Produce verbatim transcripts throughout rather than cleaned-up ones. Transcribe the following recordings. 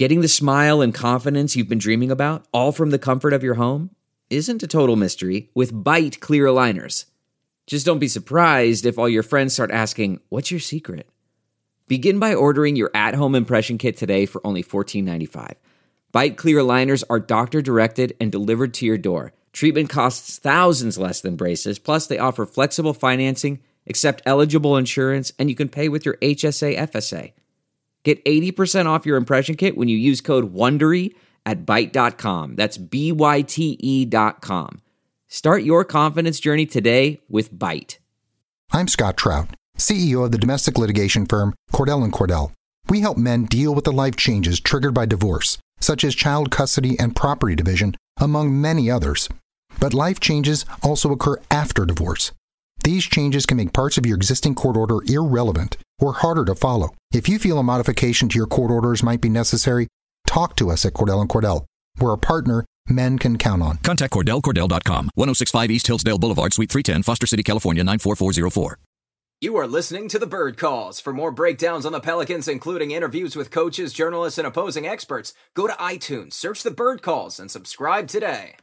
Getting the smile and confidence you've been dreaming about, all from the comfort of your home, isn't a total mystery with Byte clear aligners. Just don't be surprised if all your friends start asking, "What's your secret?" Begin by ordering your at-home impression kit today for only fourteen ninety-five. Byte clear aligners are doctor-directed and delivered to your door. Treatment costs thousands less than braces, plus they offer flexible financing, accept eligible insurance, and you can pay with your H S A F S A. Get eighty percent off your impression kit when you use code WONDERY at byte dot com. That's B Y T E dot com. Start your confidence journey today with Byte. I'm Scott Trout, C E O of the domestic litigation firm Cordell and Cordell. We help men deal with the life changes triggered by divorce, such as child custody and property division, among many others. But life changes also occur after divorce. These changes can make parts of your existing court order irrelevant or harder to follow. If you feel a modification to your court orders might be necessary, talk to us at Cordell and Cordell. We're a partner men can count on. Contact Cordell Cordell dot com, ten sixty-five East Hillsdale Boulevard, Suite three ten, Foster City, California, nine four four zero four. You are listening to The Bird Calls. For more breakdowns on the Pelicans, including interviews with coaches, journalists, and opposing experts, go to iTunes, search The Bird Calls, and subscribe today.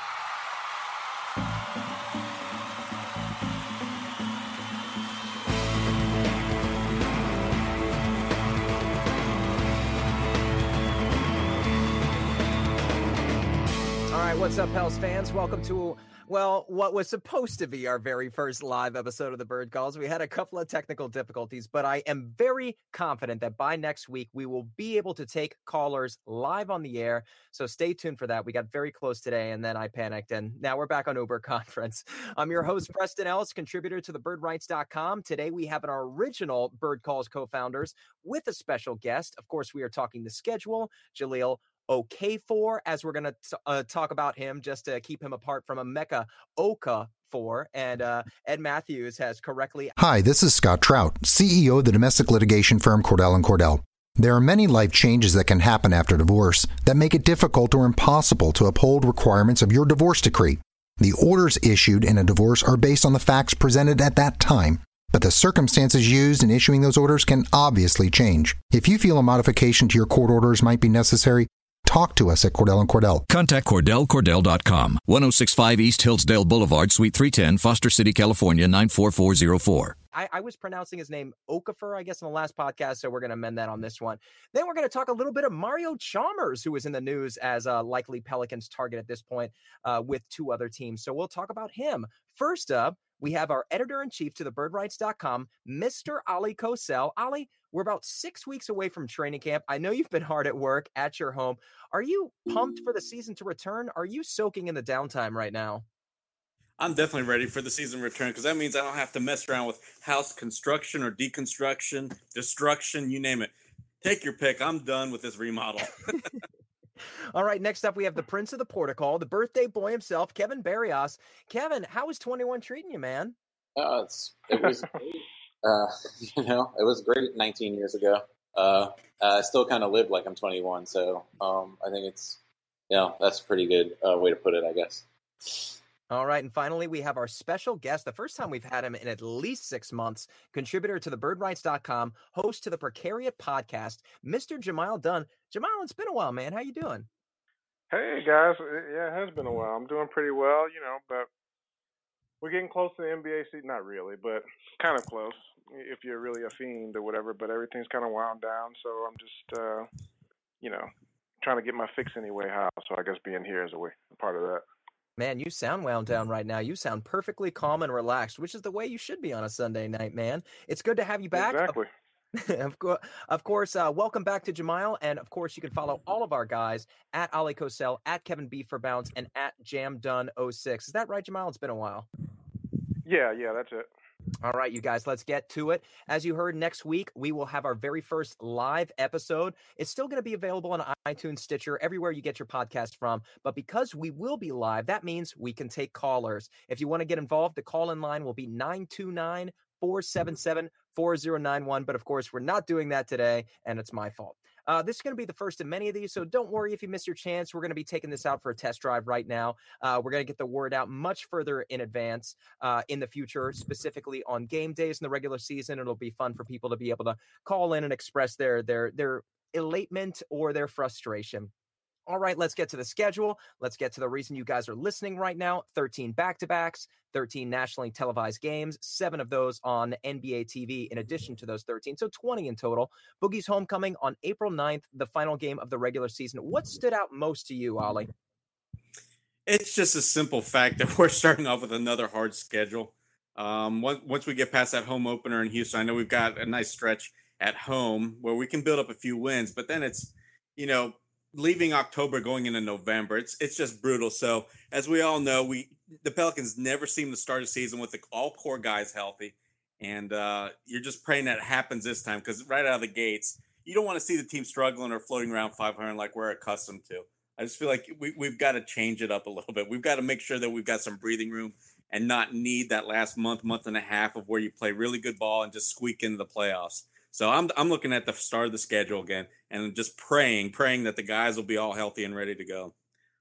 All right, what's up, Pels fans? Welcome to, well, what was supposed to be our very first live episode of The Bird Calls. We had a couple of technical difficulties, but I am very confident that by next week, we will be able to take callers live on the air. So stay tuned for that. We got very close today, and then I panicked, and now we're back on Uber Conference. I'm your host, Preston Ellis, contributor to the bird rights dot com. Today, we have our original Bird Calls co-founders with a special guest. Of course, we are talking the schedule, Jahlil Okafor, as we're going to uh, talk about him just to keep him apart from Emeka Okafor. And uh, Ed Matthews has correctly... Hi, this is Scott Trout, C E O of the domestic litigation firm Cordell and Cordell. There are many life changes that can happen after divorce that make it difficult or impossible to uphold requirements of your divorce decree. The orders issued in a divorce are based on the facts presented at that time, but the circumstances used in issuing those orders can obviously change. If you feel a modification to your court orders might be necessary, talk to us at Cordell and Cordell. Contact Cordell Cordell dot com, ten sixty-five East Hillsdale Boulevard, Suite three ten, Foster City, California, nine four four zero four. I, I was pronouncing his name Okafor, I guess, in the last podcast, so we're going to amend that on this one. Then we're going to talk a little bit of Mario Chalmers, who was in the news as a likely Pelicans target at this point uh, with two other teams. So we'll talk about him. First up, we have our editor-in-chief to the bird rights dot com, Mister Ali Kosel. Ali, we're about six weeks away from training camp. I know you've been hard at work at your home. Are you pumped for the season to return? Are you soaking in the downtime right now? I'm definitely ready for the season return because that means I don't have to mess around with house construction or deconstruction, destruction, you name it. Take your pick. I'm done with this remodel. All right, next up, we have the Prince of the Protocol, the birthday boy himself, Kevin Barrios. Kevin, how is twenty-one treating you, man? Uh, it's, it was great. Uh, you know, it was great nineteen years ago. Uh, I still kind of live like I'm twenty-one, so um, I think it's, you know, that's a pretty good uh, way to put it, I guess. All right, and finally, we have our special guest, the first time we've had him in at least six months, contributor to the bird rights dot com, host to the Precariat podcast, Mister Jamal Dunn. Jamal, it's been a while, man. How you doing? Hey, guys. Yeah, it has been a while. I'm doing pretty well, you know, but we're getting close to the N B A season. Not really, but kind of close if you're really a fiend or whatever, but everything's kind of wound down, so I'm just, uh, you know, trying to get my fix anyway how, so I guess being here is a way, a part of that. Man, you sound wound down right now. You sound perfectly calm and relaxed, which is the way you should be on a Sunday night, man. It's good to have you back. Exactly. of, co- of course, uh, welcome back to Jamal. And of course, you can follow all of our guys at Ali Kosel, at Kevin B for Bounce, and at Jam Dun oh six. Is that right, Jamal? It's been a while. Yeah, yeah, that's it. All right, you guys, let's get to it. As you heard, next week, we will have our very first live episode. It's still going to be available on iTunes, Stitcher, everywhere you get your podcast from. But because we will be live, that means we can take callers. If you want to get involved, the call-in line will be nine two nine, four seven seven, four zero nine one. But of course, we're not doing that today, and it's my fault. Uh, this is going to be the first of many of these, so don't worry if you miss your chance. We're going to be taking this out for a test drive right now. Uh, we're going to get the word out much further in advance uh, in the future, specifically on game days in the regular season. It'll be fun for people to be able to call in and express their their their elatement or their frustration. All right, let's get to the schedule. Let's get to the reason you guys are listening right now. thirteen back-to-backs, thirteen nationally televised games, seven of those on N B A T V in addition to those thirteen, so twenty in total. Boogie's homecoming on April ninth, the final game of the regular season. What stood out most to you, Ollie? It's just a simple fact that we're starting off with another hard schedule. Um, once we get past that home opener in Houston, I know we've got a nice stretch at home where we can build up a few wins, but then it's, you know, leaving October going into November, it's it's just brutal. So as we all know, we the Pelicans never seem to start a season with the all core guys healthy, and uh, you're just praying that it happens this time because right out of the gates, you don't want to see the team struggling or floating around five hundred like we're accustomed to. I just feel like we, we've got to change it up a little bit. We've got to make sure that we've got some breathing room and not need that last month, month and a half of where you play really good ball and just squeak into the playoffs. So I'm I'm looking at the start of the schedule again and just praying, praying that the guys will be all healthy and ready to go.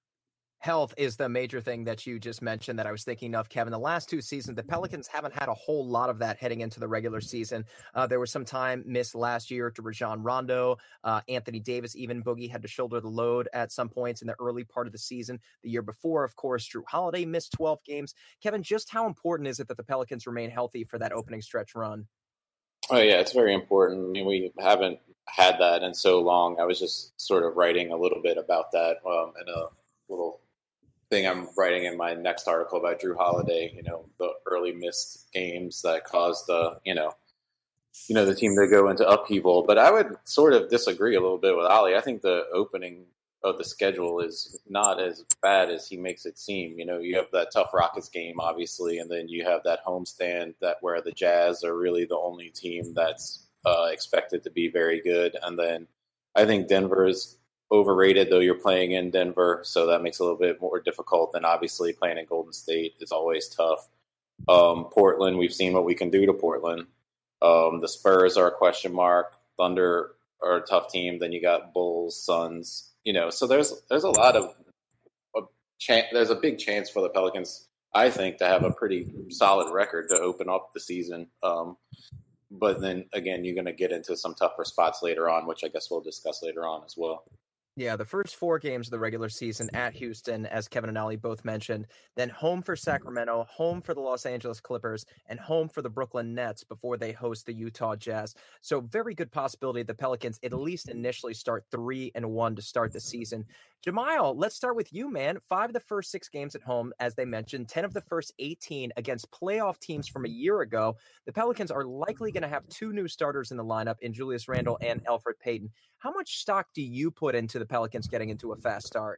Health is the major thing that you just mentioned that I was thinking of, Kevin. The last two seasons, the Pelicans haven't had a whole lot of that heading into the regular season. Uh, there was some time missed last year to Rajon Rondo. Uh, Anthony Davis, even Boogie, had to shoulder the load at some points in the early part of the season. The year before, of course, Jrue Holiday missed twelve games. Kevin, just how important is it that the Pelicans remain healthy for that opening stretch run? Oh, yeah, it's very important. I mean, we haven't had that in so long. I was just sort of writing a little bit about that um, in a little thing I'm writing in my next article about Jrue Holiday, you know, the early missed games that caused the, you know, you know, the team to go into upheaval. But I would sort of disagree a little bit with Ollie. I think the opening of the schedule is not as bad as he makes it seem. You know, you have that tough Rockets game, obviously, and then you have that homestand that where the Jazz are really the only team that's uh, expected to be very good. And then I think Denver's overrated, though you're playing in Denver, so that makes it a little bit more difficult than obviously playing in Golden State is always tough. Um, Portland, we've seen what we can do to Portland. Um, the Spurs are a question mark. Thunder are a tough team. Then you got Bulls, Suns. You know, so there's there's a lot of a chan- there's a big chance for the Pelicans, I think, to have a pretty solid record to open up the season. Um, but then again, you're going to get into some tougher spots later on, which I guess we'll discuss later on as well. Yeah, the first four games of the regular season at Houston, as Kevin and Ollie both mentioned, then home for Sacramento, home for the Los Angeles Clippers, and home for the Brooklyn Nets before they host the Utah Jazz. So very good possibility the Pelicans at least initially start three and one to start the season. Jamiel, let's start with you, man. Five of the first six games at home, as they mentioned, ten of the first eighteen against playoff teams from a year ago. The Pelicans are likely going to have two new starters in the lineup in Julius Randle and Elfrid Payton. How much stock do you put into the Pelicans getting into a fast start?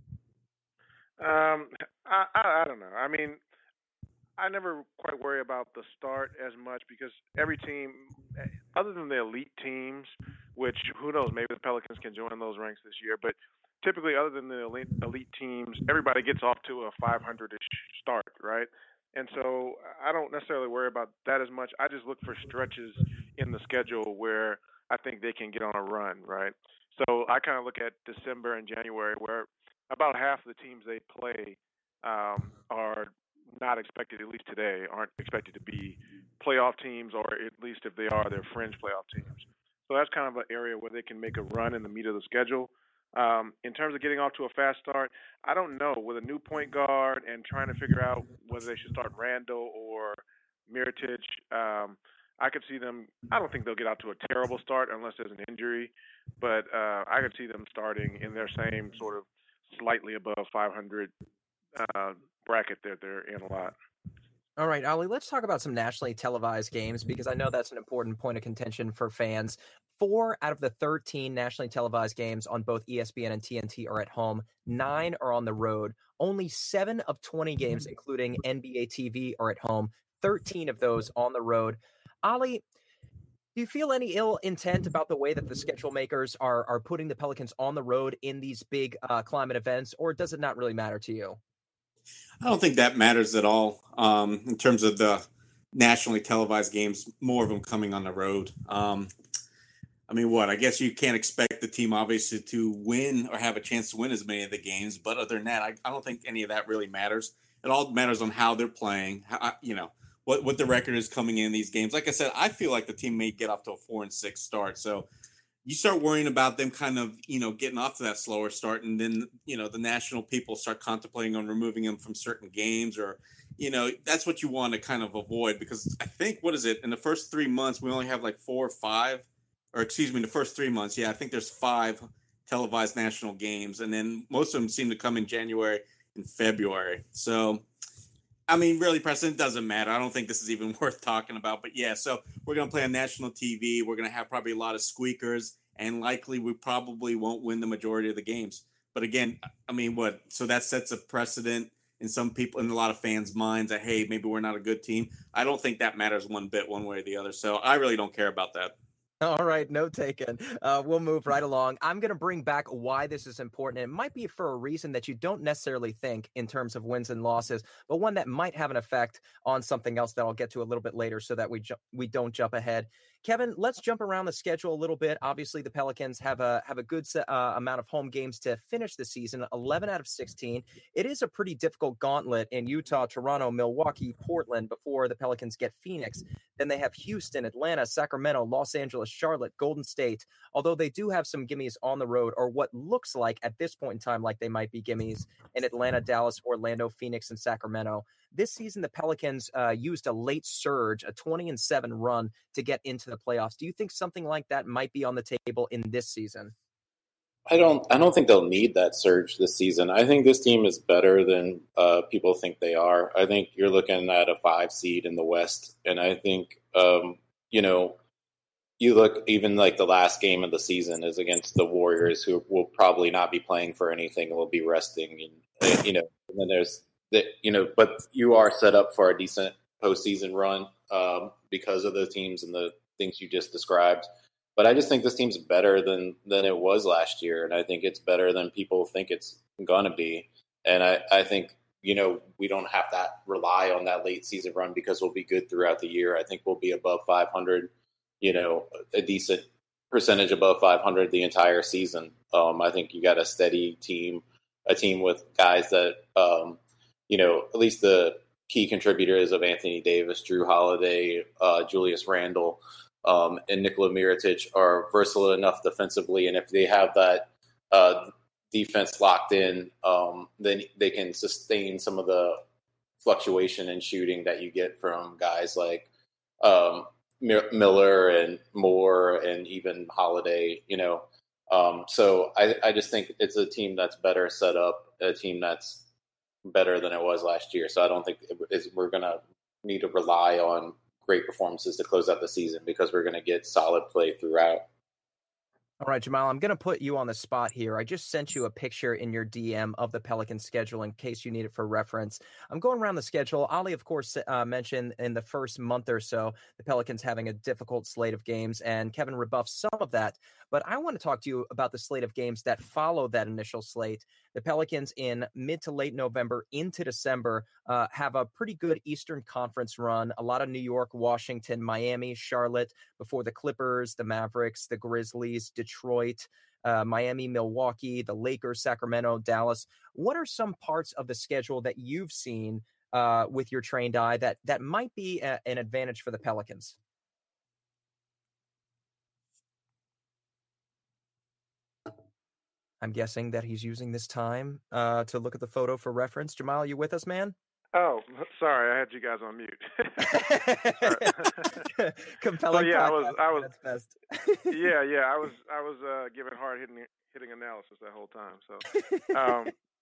Um, I, I, I don't know. I mean, I never quite worry about the start as much because every team, other than the elite teams, which who knows, maybe the Pelicans can join those ranks this year, but typically other than the elite, elite teams, everybody gets off to a five hundred-ish start, right? And so I don't necessarily worry about that as much. I just look for stretches in the schedule where I think they can get on a run, right? So I kind of look at December and January where about half of the teams they play um, are not expected, at least today, aren't expected to be playoff teams, or at least if they are, they're fringe playoff teams. So that's kind of an area where they can make a run in the meat of the schedule. Um, in terms of getting off to a fast start, I don't know. With a new point guard and trying to figure out whether they should start Randall or Mirotic, um, I could see them – I don't think they'll get out to a terrible start unless there's an injury, but uh, I could see them starting in their same sort of slightly above five hundred uh, bracket that they're in a lot. All right, Ollie, let's talk about some nationally televised games because I know that's an important point of contention for fans. Four out of the thirteen nationally televised games on both E S P N and T N T are at home. Nine are on the road. Only seven of twenty games, including N B A T V, are at home. thirteen of those on the road. Ollie, do you feel any ill intent about the way that the schedule makers are are putting the Pelicans on the road in these big uh, climate events, or does it not really matter to you? I don't think that matters at all um, in terms of the nationally televised games, more of them coming on the road. Um, I mean, what? I guess you can't expect the team, obviously, to win or have a chance to win as many of the games. But other than that, I, I don't think any of that really matters. It all matters on how they're playing, how, you know, what, what the record is coming in these games. Like I said, I feel like the team may get off to a four and six start. So you start worrying about them kind of, you know, getting off to that slower start. And then, you know, the national people start contemplating on removing them from certain games, or, you know, that's what you want to kind of avoid, because I think, what is it, in the first three months, we only have like four or five, or excuse me, the first three months. Yeah, I think there's five televised national games. And then most of them seem to come in January and February. So, I mean, really, Preston, it doesn't matter. I don't think this is even worth talking about. But yeah, so we're going to play on national T V. We're going to have probably a lot of squeakers, and likely we probably won't win the majority of the games. But again, I mean, what? So that sets a precedent in some people, in a lot of fans' minds, that, hey, maybe we're not a good team. I don't think that matters one bit, one way or the other. So I really don't care about that. All right, note taken. Uh, we'll move right along. I'm going to bring back why this is important. It might be for a reason that you don't necessarily think in terms of wins and losses, but one that might have an effect on something else that I'll get to a little bit later, so that we ju- we don't jump ahead. Kevin, let's jump around the schedule a little bit. Obviously, the Pelicans have a have a good uh, amount of home games to finish the season, eleven out of sixteen. It is a pretty difficult gauntlet in Utah, Toronto, Milwaukee, Portland before the Pelicans get Phoenix. Then they have Houston, Atlanta, Sacramento, Los Angeles, Charlotte, Golden State. Although they do have some gimmies on the road, or what looks like at this point in time like they might be gimmies in Atlanta, Dallas, Orlando, Phoenix, and Sacramento. This season, the Pelicans uh, used a late surge, a twenty and seven run to get into the playoffs. Do you think something like that might be on the table in this season? I don't. I don't think they'll need that surge this season. I think this team is better than uh, people think they are. I think you're looking at a five seed in the West, and I think um, you know, you look even like the last game of the season is against the Warriors, who will probably not be playing for anything and will be resting, and you know, and then there's that, you know, but you are set up for a decent postseason run um, because of the teams and the things you just described. But I just think this team's better than than it was last year, and I think it's better than people think it's gonna be. And I, I think, you know, we don't have to rely on that late season run because we'll be good throughout the year. I think we'll be above five hundred, you know, a decent percentage above five hundred the entire season. Um, I think you got a steady team, a team with guys that, um, you know, at least the key contributors of Anthony Davis, Drew Holiday, uh, Julius Randle, um, and Nikola Mirotic are versatile enough defensively. And if they have that uh, defense locked in, um, then they can sustain some of the fluctuation in shooting that you get from guys like um, Miller and Moore and even Holiday, you know. Um, so I, I just think it's a team that's better set up, a team that's better than it was last year. So I don't think it's, we're going to need to rely on great performances to close out the season, because we're going to get solid play throughout. All right, Jamal, I'm going to put you on the spot here. I just sent you a picture in your D M of the Pelicans schedule in case you need it for reference. I'm going around the schedule. Ali, of course, uh, mentioned in the first month or so, the Pelicans having a difficult slate of games, and Kevin rebuffed some of that. But I want to talk to you about the slate of games that follow that initial slate. The Pelicans in mid to late November into December uh, have a pretty good Eastern Conference run. A lot of New York, Washington, Miami, Charlotte, before the Clippers, the Mavericks, the Grizzlies, Detroit, uh, Miami, Milwaukee, the Lakers, Sacramento, Dallas. What are some parts of the schedule that you've seen uh, with your trained eye that, that might be a, an advantage for the Pelicans? I'm guessing that he's using this time uh, to look at the photo for reference. Jamal, you with us, man? Oh, sorry, I had you guys on mute. Compelling. So, yeah, I was, I was, that's best. yeah, yeah, I was, I was uh, giving hard hitting, hitting analysis that whole time. So, um,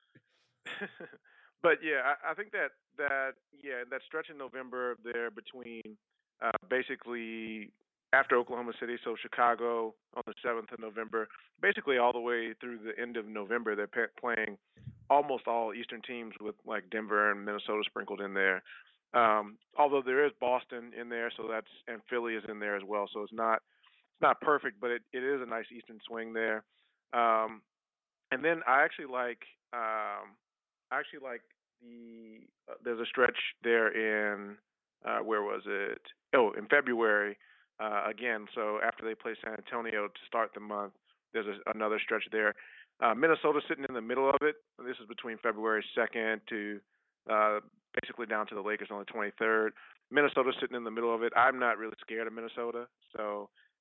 but yeah, I, I think that that yeah, that stretch in November there between uh, basically after Oklahoma City, so Chicago on the seventh of November, basically all the way through the end of November, they're pe- playing almost all Eastern teams with like Denver and Minnesota sprinkled in there. Um, although there is Boston in there, so that's and Philly is in there as well. So it's not it's not perfect, but it, it is a nice Eastern swing there. Um, and then I actually like um, I actually like the uh, there's a stretch there in uh, where was it? Oh, in February. Uh, again, so after they play San Antonio to start the month, there's a, another stretch there. Uh, Minnesota sitting in the middle of it. This is between February second to uh, basically down to the Lakers on the twenty-third. Minnesota sitting in the middle of it. I'm not really scared of Minnesota, so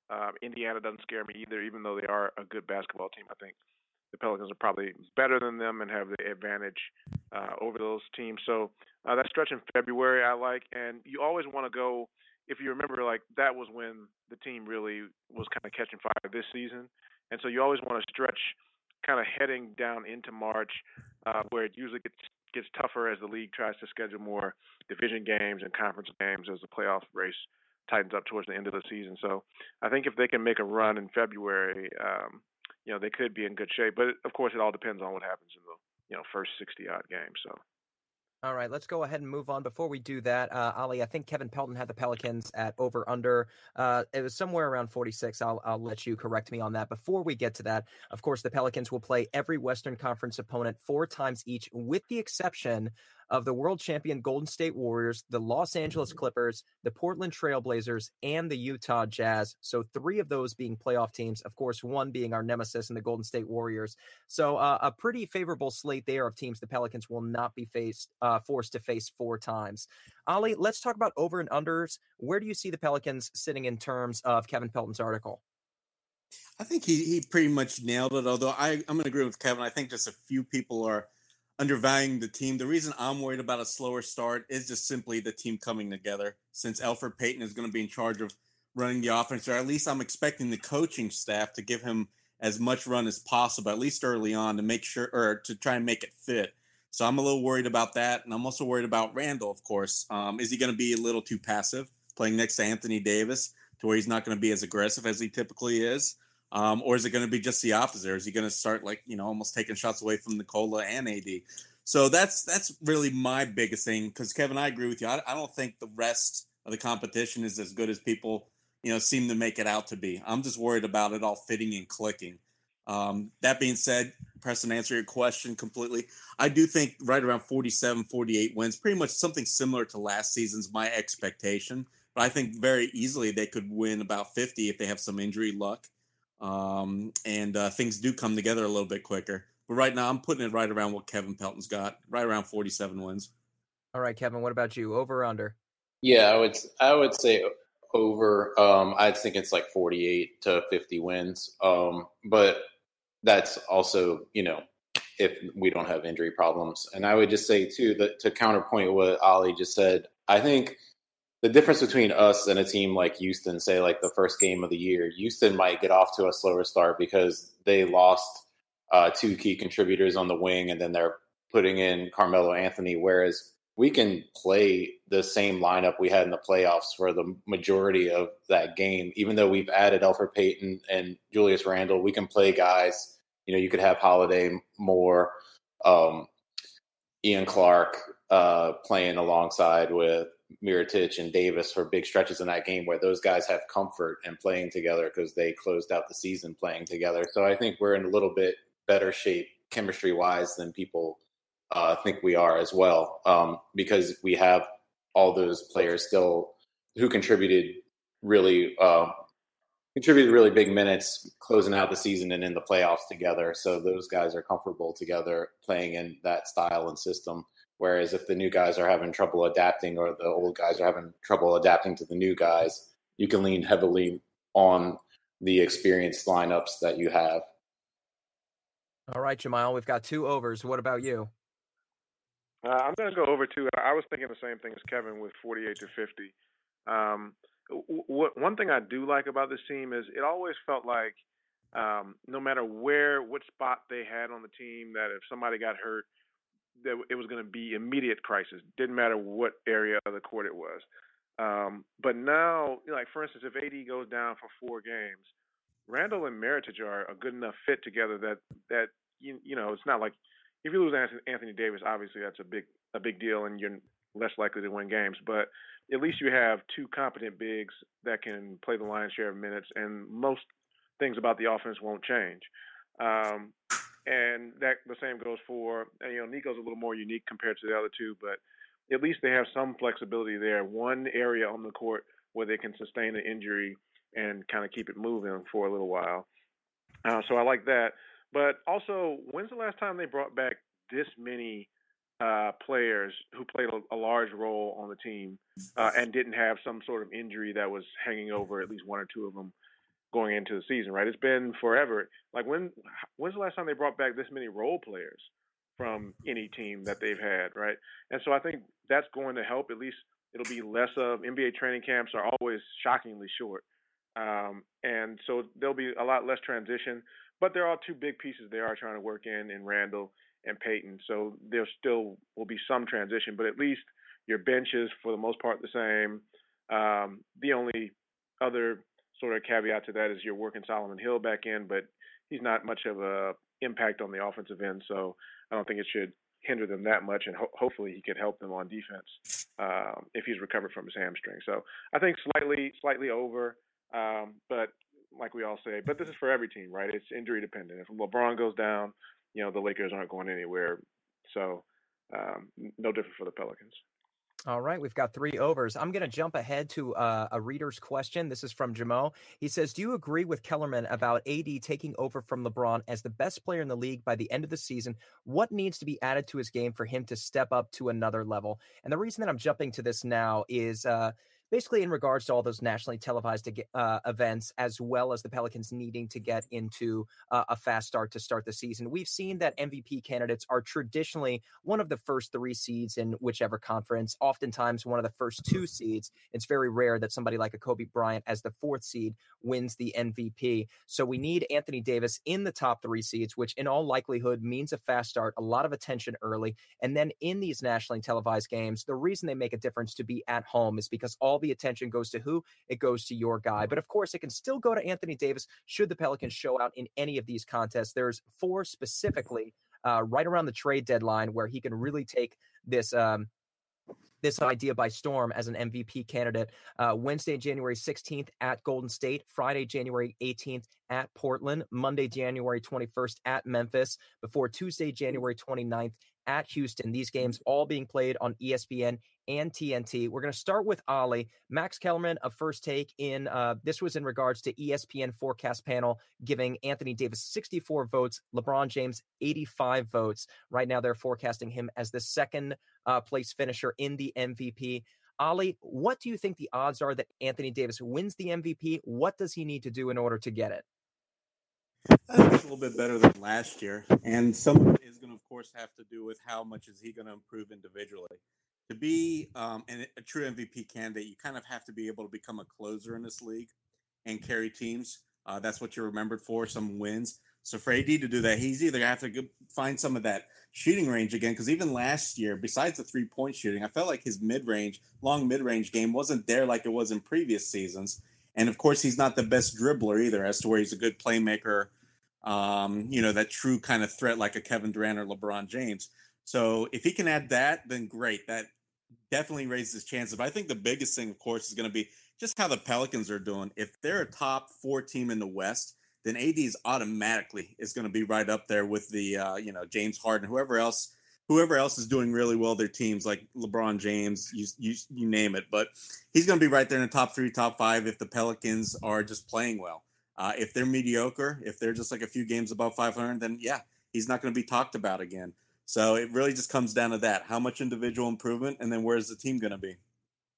Um, Indiana doesn't scare me either, even though they are a good basketball team. I think the Pelicans are probably better than them and have the advantage uh, over those teams. So uh, that stretch in February I like, and you always want to go. If you remember, like that was when the team really was kind of catching fire this season, and so you always want to stretch, kind of heading down into March, uh, where it usually gets gets tougher as the league tries to schedule more division games and conference games as the playoff race tightens up towards the end of the season. So I think if they can make a run in February, um, you know, they could be in good shape. But of course, it all depends on what happens in the you know first sixty odd games. So. All right, let's go ahead and move on. Before we do that, uh, Ali, I think Kevin Pelton had the Pelicans at over under. Uh, it was somewhere around forty-six. I'll I'll let you correct me on that. Before we get to that, of course, the Pelicans will play every Western Conference opponent four times each, with the exception of the world champion Golden State Warriors, the Los Angeles Clippers, the Portland Trail Blazers, and the Utah Jazz. So three of those being playoff teams, of course, one being our nemesis in the Golden State Warriors. So uh, a pretty favorable slate there of teams the Pelicans will not be faced uh, forced to face four times. Ali, let's talk about over and unders. Where do you see the Pelicans sitting in terms of Kevin Pelton's article? I think he, he pretty much nailed it, although I, I'm going to agree with Kevin. I think just a few people are undervaluing the team. The reason I'm worried about a slower start is just simply the team coming together. Since Elfrid Payton is going to be in charge of running the offense, or at least I'm expecting the coaching staff to give him as much run as possible, at least early on, to make sure, or to try and make it fit. So I'm a little worried about that. And I'm also worried about Randall, of course. Um, is he going to be a little too passive playing next to Anthony Davis to where he's not going to be as aggressive as he typically is? Um, or is it going to be just the opposite? Or is he going to start like, you know, almost taking shots away from Nikola and A D? So that's that's really my biggest thing, because, Kevin, I agree with you. I, I don't think the rest of the competition is as good as people, you know, seem to make it out to be. I'm just worried about it all fitting and clicking. Um, that being said, Preston, answer your question completely. I do think right around forty-seven, forty-eight wins, pretty much something similar to last season's my expectation. But I think very easily they could win about fifty if they have some injury luck. Um, and uh, things do come together a little bit quicker. But right now, I'm putting it right around what Kevin Pelton's got, right around forty-seven wins. All right, Kevin, what about you? Over or under? Yeah, I would I would say over. Um, I think it's like forty-eight to fifty wins. Um, but that's also, you know, if we don't have injury problems. And I would just say, too, that to counterpoint what Ali just said, I think the difference between us and a team like Houston, say like the first game of the year, Houston might get off to a slower start because they lost uh, two key contributors on the wing, and then they're putting in Carmelo Anthony, whereas we can play the same lineup we had in the playoffs for the majority of that game. Even though we've added Elfrid Payton and Julius Randle, we can play guys. You know, you could have Holiday, Moore, um, Ian Clark uh, playing alongside with Mirotic and Davis for big stretches in that game where those guys have comfort in playing together because they closed out the season playing together. So I think we're in a little bit better shape chemistry-wise than people uh, think we are as well, um, because we have all those players still who contributed really uh, contributed really big minutes closing out the season and in the playoffs together. So those guys are comfortable together playing in that style and system. Whereas if the new guys are having trouble adapting, or the old guys are having trouble adapting to the new guys, you can lean heavily on the experienced lineups that you have. All right, Jamal, we've got two overs. What about you? Uh, I'm going to go over two. I was thinking the same thing as Kevin with forty-eight to fifty. Um, w- one thing I do like about this team is it always felt like um, no matter where, what spot they had on the team, that if somebody got hurt, that it was going to be immediate crisis. Didn't matter what area of the court it was. Um, but now, like for instance, if A D goes down for four games, Randall and Mirotic are a good enough fit together that that you, you know it's not like if you lose Anthony Davis, obviously that's a big a big deal, and you're less likely to win games. But at least you have two competent bigs that can play the lion's share of minutes, and most things about the offense won't change. Um, and that the same goes for, you know, Nico's a little more unique compared to the other two, but at least they have some flexibility there. One area on the court where they can sustain an injury and kind of keep it moving for a little while. Uh, so I like that. But also, when's the last time they brought back this many uh, players who played a, a large role on the team uh, and didn't have some sort of injury that was hanging over at least one or two of them? going into the season, right? It's been forever. Like when when's the last time they brought back this many role players from any team that they've had, right? And so I think that's going to help. At least it'll be less of N B A training camps are always shockingly short. Um, and so there'll be a lot less transition, but there are two big pieces they are trying to work in, in Randall and Peyton. So there still will be some transition, but at least your bench is for the most part the same. Um, the only other sort of caveat to that is you're working Solomon Hill back in, but he's not much of a impact on the offensive end. So I don't think it should hinder them that much. And ho- hopefully he could help them on defense um, if he's recovered from his hamstring. So I think slightly, slightly over, um, but like we all say, but this is for every team, right? It's injury dependent. If LeBron goes down, you know, the Lakers aren't going anywhere. So um, no different for the Pelicans. All right, we've got three overs. I'm going to jump ahead to uh, a reader's question. This is from Jamo. He says, do you agree with Kellerman about A D taking over from LeBron as the best player in the league by the end of the season? What needs to be added to his game for him to step up to another level? And the reason that I'm jumping to this now is uh, basically in regards to all those nationally televised uh, events, as well as the Pelicans needing to get into uh, a fast start to start the season. We've seen that M V P candidates are traditionally one of the first three seeds in whichever conference, oftentimes one of the first two seeds. It's very rare that somebody like a Kobe Bryant as the fourth seed wins the M V P. So we need Anthony Davis in the top three seeds, which in all likelihood means a fast start, a lot of attention early. And then in these nationally televised games, the reason they make a difference to be at home is because all the attention goes to who? It goes to your guy. But of course, it can still go to Anthony Davis should the Pelicans show out in any of these contests. There's four specifically uh, right around the trade deadline where he can really take this um, this idea by storm as an M V P candidate. Uh, Wednesday, January sixteenth at Golden State, Friday, January eighteenth at Portland, Monday, January twenty-first at Memphis, before Tuesday, January twenty-ninth at Houston. These games all being played on E S P N and T N T. We're going to start with Ollie. Max Kellerman, a first take in, uh, this was in regards to E S P N forecast panel giving Anthony Davis sixty-four votes, LeBron James eighty-five votes. Right now they're forecasting him as the second uh, place finisher in the M V P. Ollie, what do you think the odds are that Anthony Davis wins the M V P? What does he need to do in order to get it? I think it's a little bit better than last year. And some of it is going to, of course, have to do with how much is he going to improve individually. To be um, an, a true M V P candidate, you kind of have to be able to become a closer in this league and carry teams. Uh, that's what you're remembered for, some wins. So for A D to do that, he's either going to have to go find some of that shooting range again, because even last year, besides the three-point shooting, I felt like his mid-range, long mid-range game wasn't there like it was in previous seasons. And, of course, he's not the best dribbler either, as to where he's a good playmaker, um, you know, that true kind of threat like a Kevin Durant or LeBron James. So if he can add that, then great. That definitely raises his chances. But I think the biggest thing, of course, is going to be just how the Pelicans are doing. If they're a top four team in the West, then A D is automatically is going to be right up there with the, uh, you know, James Harden, whoever else, whoever else is doing really well, their teams like LeBron James, you, you, you name it. But he's going to be right there in the top three, top five if the Pelicans are just playing well. Uh, if they're mediocre, if they're just like a few games above five hundred, then yeah, he's not going to be talked about again. So it really just comes down to that. How much individual improvement, and then where's the team going to be?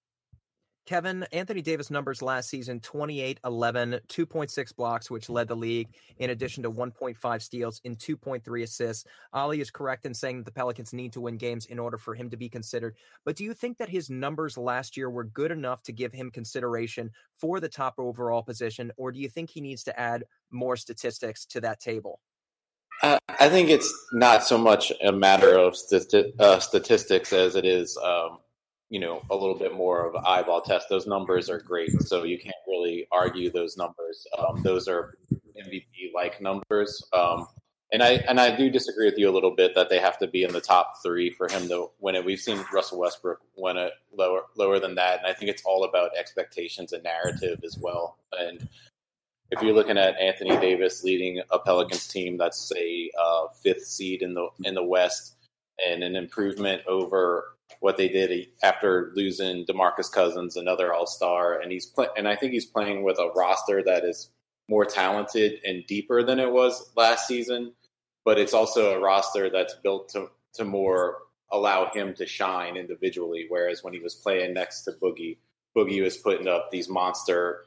Kevin, Anthony Davis numbers last season, twenty-eight, eleven, two point six blocks, which led the league, in addition to one point five steals and two point three assists. Ollie is correct in saying that the Pelicans need to win games in order for him to be considered. But do you think that his numbers last year were good enough to give him consideration for the top overall position, or do you think he needs to add more statistics to that table? Uh, I think it's not so much a matter of stati- uh, statistics as it is, um, you know, a little bit more of an eyeball test. Those numbers are great, so you can't really argue those numbers. Um, those are M V P-like numbers. Um, and I and I do disagree with you a little bit that they have to be in the top three for him to win it. We've seen Russell Westbrook win it lower lower than that, and I think it's all about expectations and narrative as well. And if you're looking at Anthony Davis leading a Pelicans team that's a uh, fifth seed in the in the West, and an improvement over what they did after losing DeMarcus Cousins, another All-Star, and he's play- and I think he's playing with a roster that is more talented and deeper than it was last season, but it's also a roster that's built to to more allow him to shine individually. Whereas when he was playing next to Boogie, Boogie was putting up these monster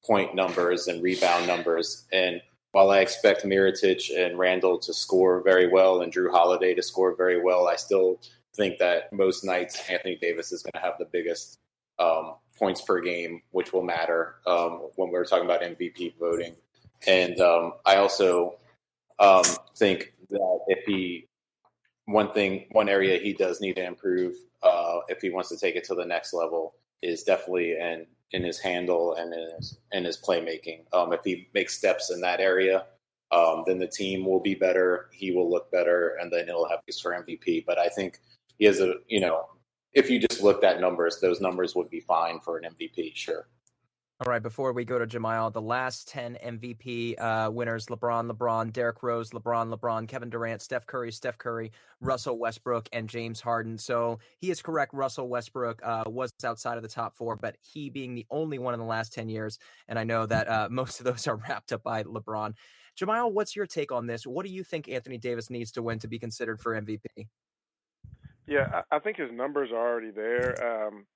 point numbers and rebound numbers. And while I expect Mirotic and Randall to score very well and Drew Holiday to score very well, I still think that most nights Anthony Davis is going to have the biggest um, points per game, which will matter um, when we're talking about M V P voting. And um, I also um, think that if he, one thing, one area he does need to improve uh, if he wants to take it to the next level is definitely in, in his handle and in his, in his playmaking. Um, if he makes steps in that area, um, then the team will be better. He will look better, and then he'll have his for M V P. But I think he has a, you know, if you just looked at numbers, those numbers would be fine for an M V P, sure. All right, before we go to Jamal, the last ten M V P uh, winners, LeBron, LeBron, Derrick Rose, LeBron, LeBron, Kevin Durant, Steph Curry, Steph Curry, Russell Westbrook, and James Harden. So he is correct. Russell Westbrook uh, was outside of the top four, but he being the only one in the last ten years. And I know that uh, most of those are wrapped up by LeBron. Jamal, what's your take on this? What do you think Anthony Davis needs to win to be considered for M V P? Yeah, I think his numbers are already there. Um,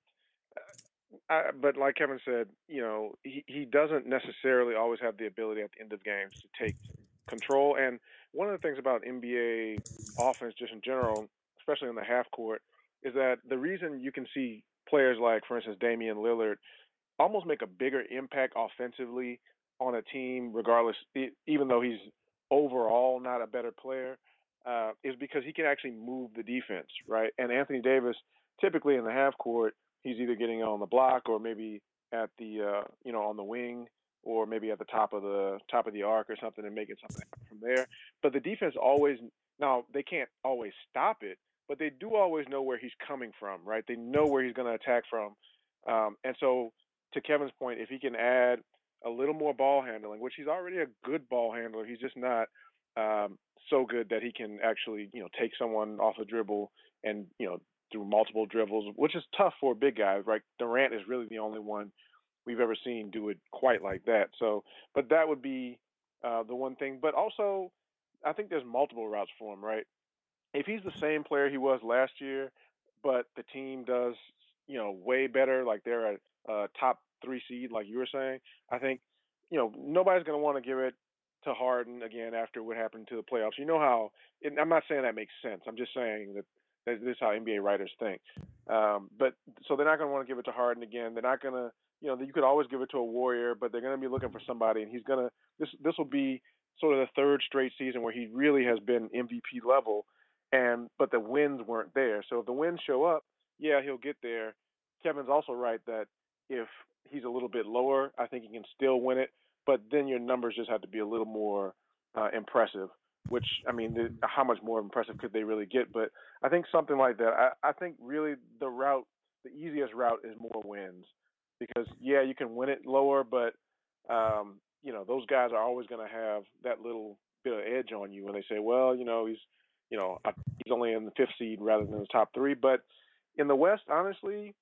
I, but like Kevin said, you know, he, he doesn't necessarily always have the ability at the end of games to take control. And one of the things about N B A offense just in general, especially in the half court, is that the reason you can see players like, for instance, Damian Lillard almost make a bigger impact offensively on a team, regardless, even though he's overall not a better player, uh, is because he can actually move the defense, right? And Anthony Davis, typically in the half court, he's either getting on the block or maybe at the, uh, you know, on the wing or maybe at the top of the top of the arc or something and making something from there. But the defense always, now they can't always stop it, but they do always know where he's coming from, right? They know where he's going to attack from. Um, and so to Kevin's point, if he can add a little more ball handling, which he's already a good ball handler, he's just not um, so good that he can actually, you know, take someone off a dribble and, you know, through multiple dribbles, which is tough for big guys, right? Durant is really the only one we've ever seen do it quite like that. So, but that would be uh, the one thing. But also, I think there's multiple routes for him, right? If he's the same player he was last year, but the team does, you know, way better, like they're a, a top three seed, like you were saying, I think, you know, nobody's going to want to give it to Harden again after what happened to the playoffs. You know how, and I'm not saying that makes sense. I'm just saying that this is how N B A writers think. Um, but so they're not going to want to give it to Harden again. They're not going to, you know, you could always give it to a Warrior, but they're going to be looking for somebody, and he's going to, this this will be sort of the third straight season where he really has been M V P level, and but the wins weren't there. So if the wins show up, yeah, he'll get there. Kevin's also right that if he's a little bit lower, I think he can still win it, but then your numbers just have to be a little more uh, impressive. Which, I mean, the, how much more impressive could they really get? But I think something like that. I, I think really the route, the easiest route is more wins. Because, yeah, you can win it lower, but, um, you know, those guys are always going to have that little bit of edge on you when they say, well, you know, he's, you know, he's only in the fifth seed rather than the top three. But in the West, honestly,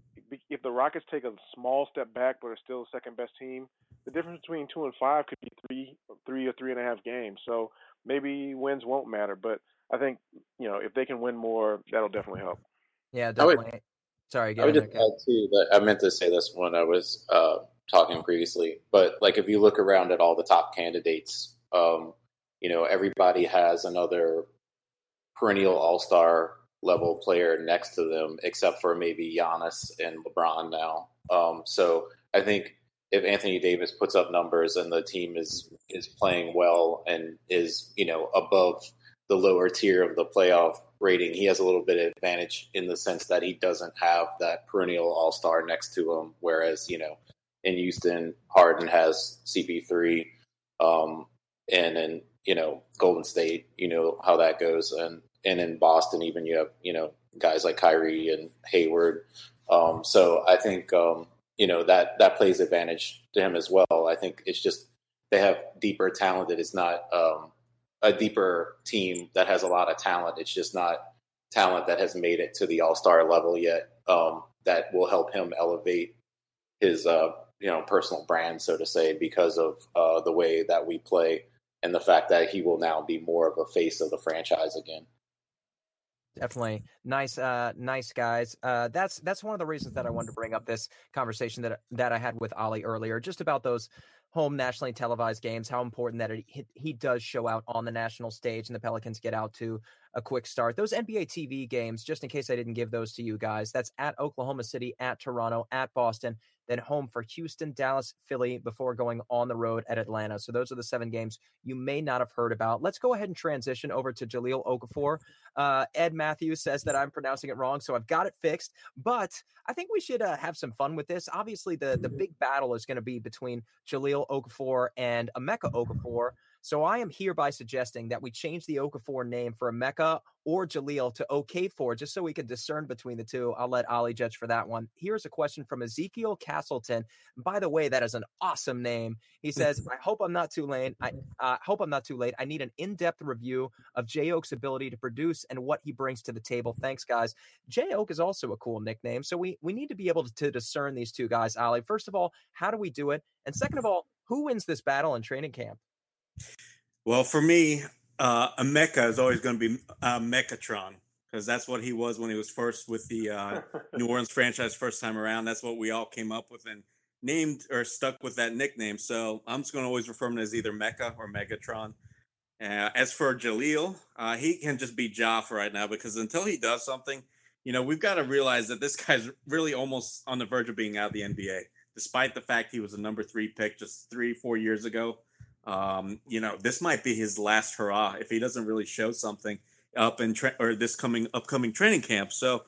if the Rockets take a small step back but are still the second best team, the difference between two and five could be three, three or three and a half games. So maybe wins won't matter, but I think, you know, if they can win more, that'll definitely help. Yeah, definitely. I would, Sorry, I would just add too that I meant to say this when I was uh, talking previously, but like if you look around at all the top candidates, um, you know, everybody has another perennial all-star level player next to them, except for maybe Giannis and LeBron now. Um, so I think if Anthony Davis puts up numbers and the team is is playing well and is, you know, above the lower tier of the playoff rating, he has a little bit of advantage in the sense that he doesn't have that perennial all-star next to him. Whereas, you know, in Houston, Harden has C P three, um, and in, you know, Golden State, you know how that goes. And, and in Boston, even you have, you know, guys like Kyrie and Hayward. Um, so I think, um, you know, that, that plays advantage to him as well. I think it's just they have deeper talent. That it's not um, a deeper team that has a lot of talent. It's just not talent that has made it to the all-star level yet, um, that will help him elevate his, uh, you know, personal brand, so to say, because of uh, the way that we play and the fact that he will now be more of a face of the franchise again. Definitely nice, uh, nice guys. Uh, that's that's one of the reasons that I wanted to bring up this conversation that that I had with Ollie earlier, just about those home nationally televised games. How important that it, he, he does show out on the national stage, and the Pelicans get out to a quick start. Those N B A T V games, just in case I didn't give those to you guys, that's at Oklahoma City, at Toronto, at Boston, then home for Houston, Dallas, Philly, before going on the road at Atlanta. So those are the seven games you may not have heard about. Let's go ahead and transition over to Jahlil Okafor. Uh, Ed Matthews says that I'm pronouncing it wrong, so I've got it fixed. But I think we should uh, have some fun with this. Obviously, the, the big battle is going to be between Jahlil Okafor and Emeka Okafor. So I am hereby suggesting that we change the Okafor name for Emeka or Jahlil to Okafor, just so we can discern between the two. I'll let Ollie judge for that one. Here's a question from Ezekiel Castleton. By the way, that is an awesome name. He says, I hope I'm not too late. I uh, hope I'm not too late. I need an in-depth review of J Oak's ability to produce and what he brings to the table. Thanks, guys. J Oak is also a cool nickname, so we, we need to be able to, to discern these two guys, Ollie. First of all, how do we do it? And second of all, who wins this battle in training camp? Well, for me, uh, Emeka is always going to be uh, Mechatron, because that's what he was when he was first with the uh, New Orleans franchise first time around. That's what we all came up with and named or stuck with that nickname. So I'm just going to always refer him as either Mecca or Megatron. Uh, as for Jahlil, uh, he can just be Ja for right now, because until he does something, you know, we've got to realize that this guy's really almost on the verge of being out of the N B A, despite the fact he was a number three pick just three, four years ago. Um, you know, this might be his last hurrah if he doesn't really show something up in tra- or this coming upcoming training camp. So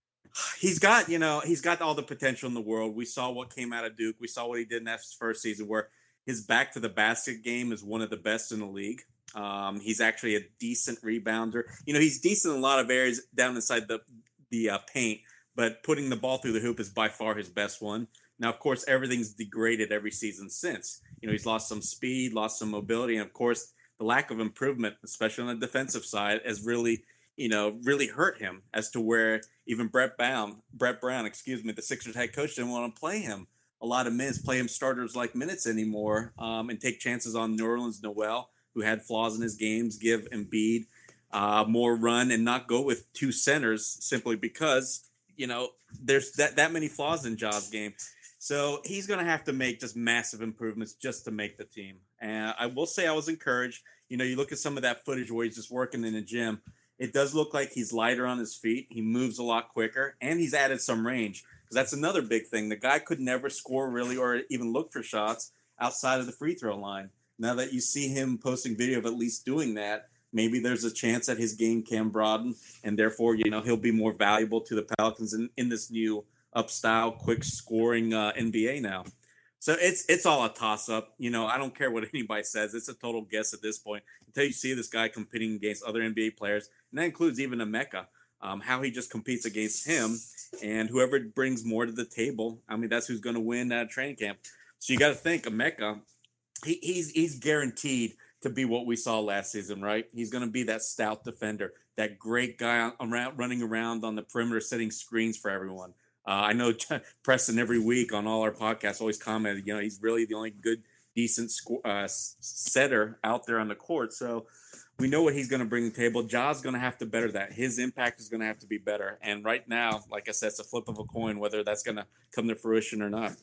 he's got, you know, he's got all the potential in the world. We saw what came out of Duke. We saw what he did in that first season, where his back to the basket game is one of the best in the league. Um, he's actually a decent rebounder. You know, he's decent in a lot of areas down inside the the uh, paint, but putting the ball through the hoop is by far his best one. Now, of course, everything's degraded every season since. You know, he's lost some speed, lost some mobility, and of course, the lack of improvement, especially on the defensive side, has really, you know, really hurt him, as to where even Brett Brown, Brett Brown, excuse me, the Sixers head coach, didn't want to play him a lot of minutes, play him starters like minutes anymore, um, and take chances on New Orleans Noel, who had flaws in his games, give Embiid uh, more run, and not go with two centers simply because, you know, there's that, that many flaws in Ja's game. So he's going to have to make just massive improvements just to make the team. And I will say I was encouraged. You know, you look at some of that footage where he's just working in the gym. It does look like he's lighter on his feet. He moves a lot quicker, and he's added some range, because that's another big thing. The guy could never score really or even look for shots outside of the free throw line. Now that you see him posting video of at least doing that, maybe there's a chance that his game can broaden, and therefore, you know, he'll be more valuable to the Pelicans in, in this new up-style, quick-scoring uh, N B A now. So it's it's all a toss-up. You know, I don't care what anybody says. It's a total guess at this point until you see this guy competing against other N B A players, and that includes even Emeka, um, how he just competes against him, and whoever brings more to the table, I mean, that's who's going to win at training camp. So you got to think Emeka, he, he's he's guaranteed to be what we saw last season, right? He's going to be that stout defender, that great guy around, running around on the perimeter, setting screens for everyone. Uh, I know Preston every week on all our podcasts always commented, you know, he's really the only good, decent sco- uh, setter out there on the court. So we know what he's going to bring to the table. Ja's going to have to better that. His impact is going to have to be better. And right now, like I said, it's a flip of a coin whether that's going to come to fruition or not.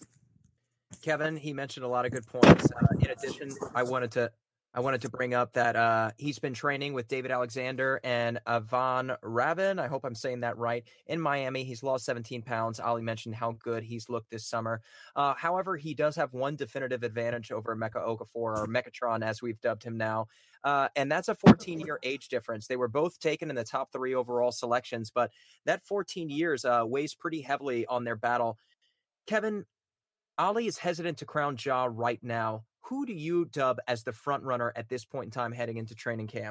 Kevin, he mentioned a lot of good points. Uh, in addition, I wanted to I wanted to bring up that uh, he's been training with David Alexander and Avon Rabin. I hope I'm saying that right. In Miami, he's lost seventeen pounds. Ollie mentioned how good he's looked this summer. Uh, however, he does have one definitive advantage over Emeka Okafor, or Mechatron, as we've dubbed him now. Uh, and that's a fourteen-year age difference. They were both taken in the top three overall selections, but that fourteen years uh, weighs pretty heavily on their battle. Kevin, Ollie is hesitant to crown Ja right now. Who do you dub as the front runner at this point in time heading into training camp?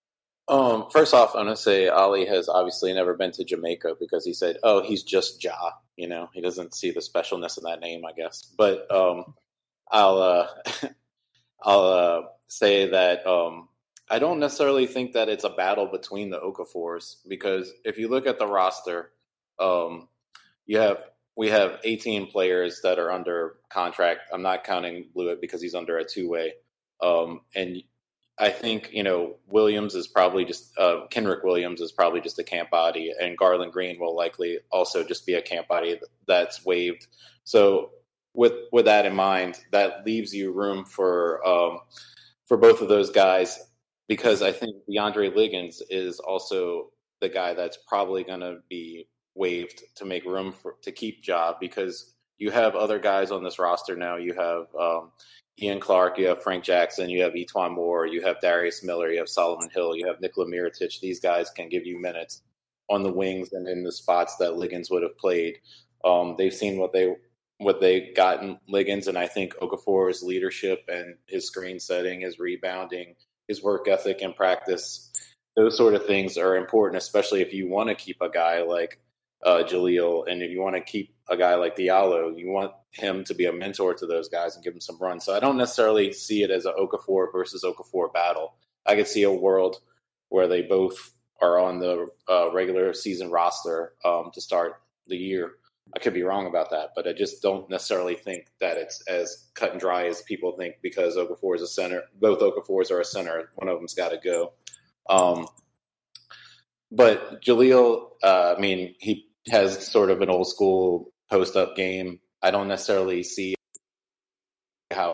Um, first off, I'm going to say Ollie has obviously never been to Jamaica, because he said, oh, he's just Ja. You know, he doesn't see the specialness in that name, I guess. But um, I'll uh, I'll uh, say that um, I don't necessarily think that it's a battle between the Okafors, because if you look at the roster, um, you have we have eighteen players that are under contract. I'm not counting Blewett because he's under a two-way. Um, and I think, you know, Williams is probably just, uh, Kenrich Williams is probably just a camp body, and Garland Green will likely also just be a camp body that's waived. So with with that in mind, that leaves you room for um, for both of those guys, because I think DeAndre Liggins is also the guy that's probably going to be waived to make room for to keep Ja, because you have other guys on this roster now. You have um, Ian Clark, you have Frank Jackson, you have Etwan Moore, you have Darius Miller, you have Solomon Hill, you have Nikola Mirotic. These guys can give you minutes on the wings and in the spots that Liggins would have played. Um, they've seen what they what they got in Liggins, and I think Okafor's leadership and his screen setting, his rebounding, his work ethic and practice, those sort of things are important, especially if you want to keep a guy like uh, Jaleel, and if you want to keep a guy like Diallo, you want him to be a mentor to those guys and give them some run. So I don't necessarily see it as an Okafor versus Okafor battle. I could see a world where they both are on the uh, regular season roster um, to start the year. I could be wrong about that, but I just don't necessarily think that it's as cut and dry as people think, because Okafor is a center. Both Okafors are a center. One of them's got to go. Um, but Jaleel, uh, I mean, he has sort of an old school post-up game. I don't necessarily see how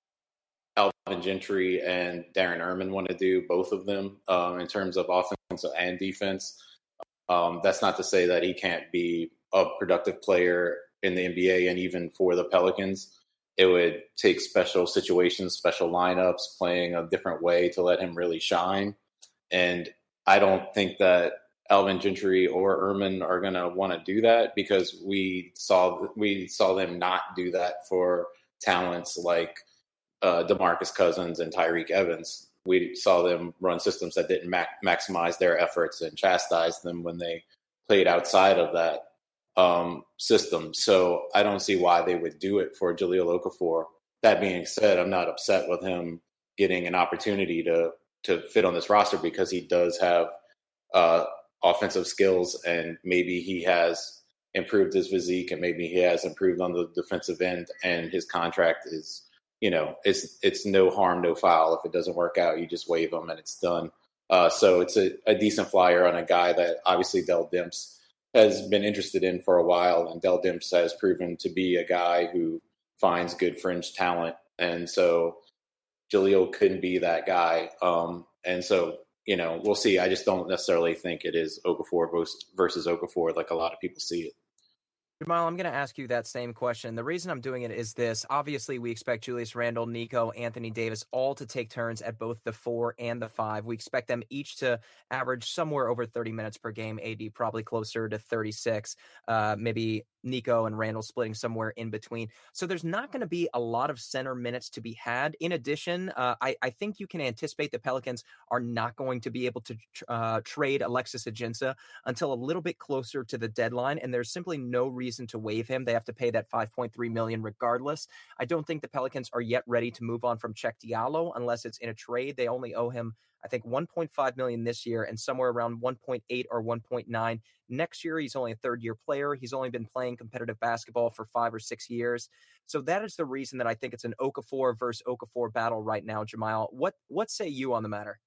Alvin Gentry and Darren Erman want to do, both of them, um, in terms of offense and defense. Um, that's not to say that he can't be a productive player in the N B A, and even for the Pelicans, it would take special situations, special lineups, playing a different way to let him really shine. And I don't think that Alvin Gentry or Erman are going to want to do that, because we saw we saw them not do that for talents like uh, DeMarcus Cousins and Tyreek Evans. We saw them run systems that didn't ma- maximize their efforts and chastise them when they played outside of that um, system. So I don't see why they would do it for Jaleel Okafor. That being said, I'm not upset with him getting an opportunity to to fit on this roster, because he does have uh, offensive skills, and maybe he has improved his physique, and maybe he has improved on the defensive end, and his contract is, you know, it's it's no harm, no foul. If it doesn't work out, you just waive him and it's done. Uh, so it's a, a decent flyer on a guy that obviously Dell Demps has been interested in for a while, and Dell Demps has proven to be a guy who finds good fringe talent. And so Jaleel couldn't be that guy. Um, and so, you know, we'll see. I just don't necessarily think it is Okafor versus Okafor like a lot of people see it. Jamal, I'm going to ask you that same question. The reason I'm doing it is this. Obviously, we expect Julius Randle, Nico, Anthony Davis all to take turns at both the four and the five. We expect them each to average somewhere over thirty minutes per game. A D probably closer to thirty-six. Uh, maybe Nico and Randle splitting somewhere in between. So there's not going to be a lot of center minutes to be had. In addition, uh, I, I think you can anticipate the Pelicans are not going to be able to uh, trade Alexis Ajinça until a little bit closer to the deadline, and there's simply no reason to waive him. They have to pay that five point three million dollars regardless. I don't think the Pelicans are yet ready to move on from Cheick Diallo unless it's in a trade. They only owe him, I think, one point five million dollars this year and somewhere around one point eight or one point nine next year. He's only a third-year player. He's only been playing competitive basketball for five or six years. So that is the reason that I think it's an Okafor versus Okafor battle right now, Jamal. What what say you on the matter?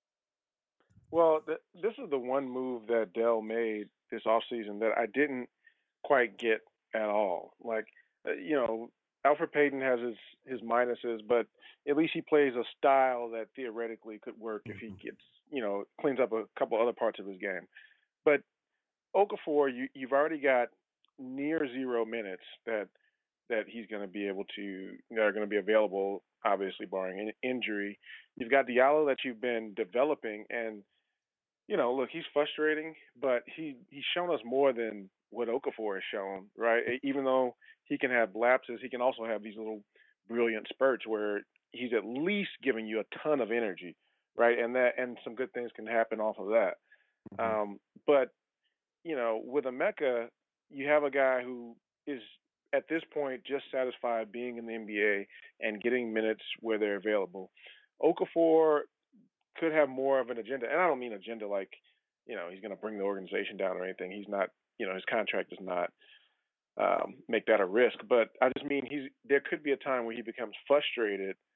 Well, th- this is the one move that Dell made this offseason that I didn't quite get at all. Like, uh, you know, Alfred Payton has his, his minuses, but at least he plays a style that theoretically could work if he gets, you know, cleans up a couple other parts of his game. But Okafor, you, you've already got near zero minutes that that he's going to be able to, that are going to be available, obviously barring in, injury. You've got Diallo that you've been developing, and you know, look, he's frustrating, but he, he's shown us more than what Okafor has shown, right? Even though he can have lapses, he can also have these little brilliant spurts where he's at least giving you a ton of energy, right? And that, and some good things can happen off of that. Mm-hmm. Um, but, you know, with Emeka, you have a guy who is at this point just satisfied being in the N B A and getting minutes where they're available. Okafor could have more of an agenda, and I don't mean agenda like, you know, he's going to bring the organization down or anything. He's not, you know, his contract does not um, make that a risk. But I just mean he's there could be a time where he becomes frustrated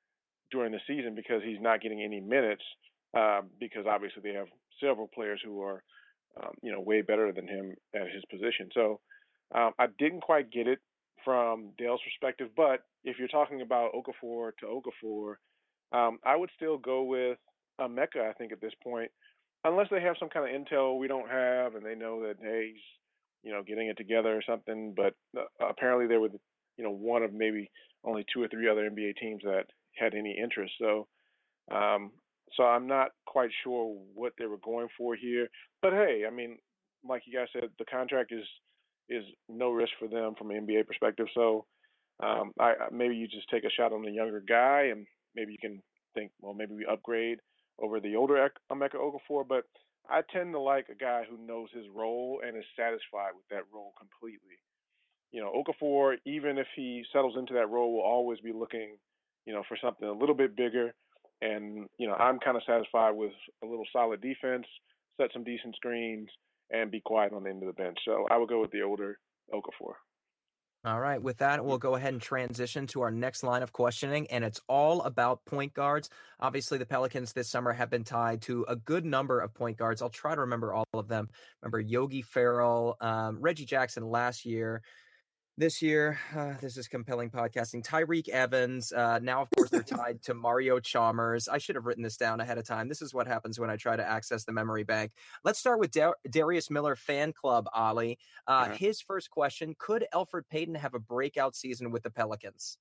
during the season because he's not getting any minutes uh, because obviously they have several players who are, um, you know, way better than him at his position. So um, I didn't quite get it from Dale's perspective, but if you're talking about Okafor to Okafor, um, I would still go with Emeka, I think, at this point, unless they have some kind of intel we don't have and they know that, hey, he's, you know, getting it together or something. But uh, apparently they were, you know, one of maybe only two or three other N B A teams that had any interest. So, um, so I'm not quite sure what they were going for here. But hey, I mean, like you guys said, the contract is is no risk for them from an N B A perspective. So um, I maybe you just take a shot on the younger guy, and maybe you can think, well, maybe we upgrade over the older Emeka Okafor. But I tend to like a guy who knows his role and is satisfied with that role completely. You know, Okafor, even if he settles into that role, will always be looking, you know, for something a little bit bigger. And, you know, I'm kind of satisfied with a little solid defense, set some decent screens, and be quiet on the end of the bench. So I would go with the older Okafor. All right. With that, we'll go ahead and transition to our next line of questioning, and it's all about point guards. Obviously, the Pelicans this summer have been tied to a good number of point guards. I'll try to remember all of them. Remember Yogi Ferrell, um, Reggie Jackson last year. This year, uh, this is compelling podcasting. Tyreke Evans. Uh, now, of course, they're tied to Mario Chalmers. I should have written this down ahead of time. This is what happens when I try to access the memory bank. Let's start with Dar- Darius Miller Fan Club, Ali. Uh, yeah. His first question, could Elfrid Payton have a breakout season with the Pelicans?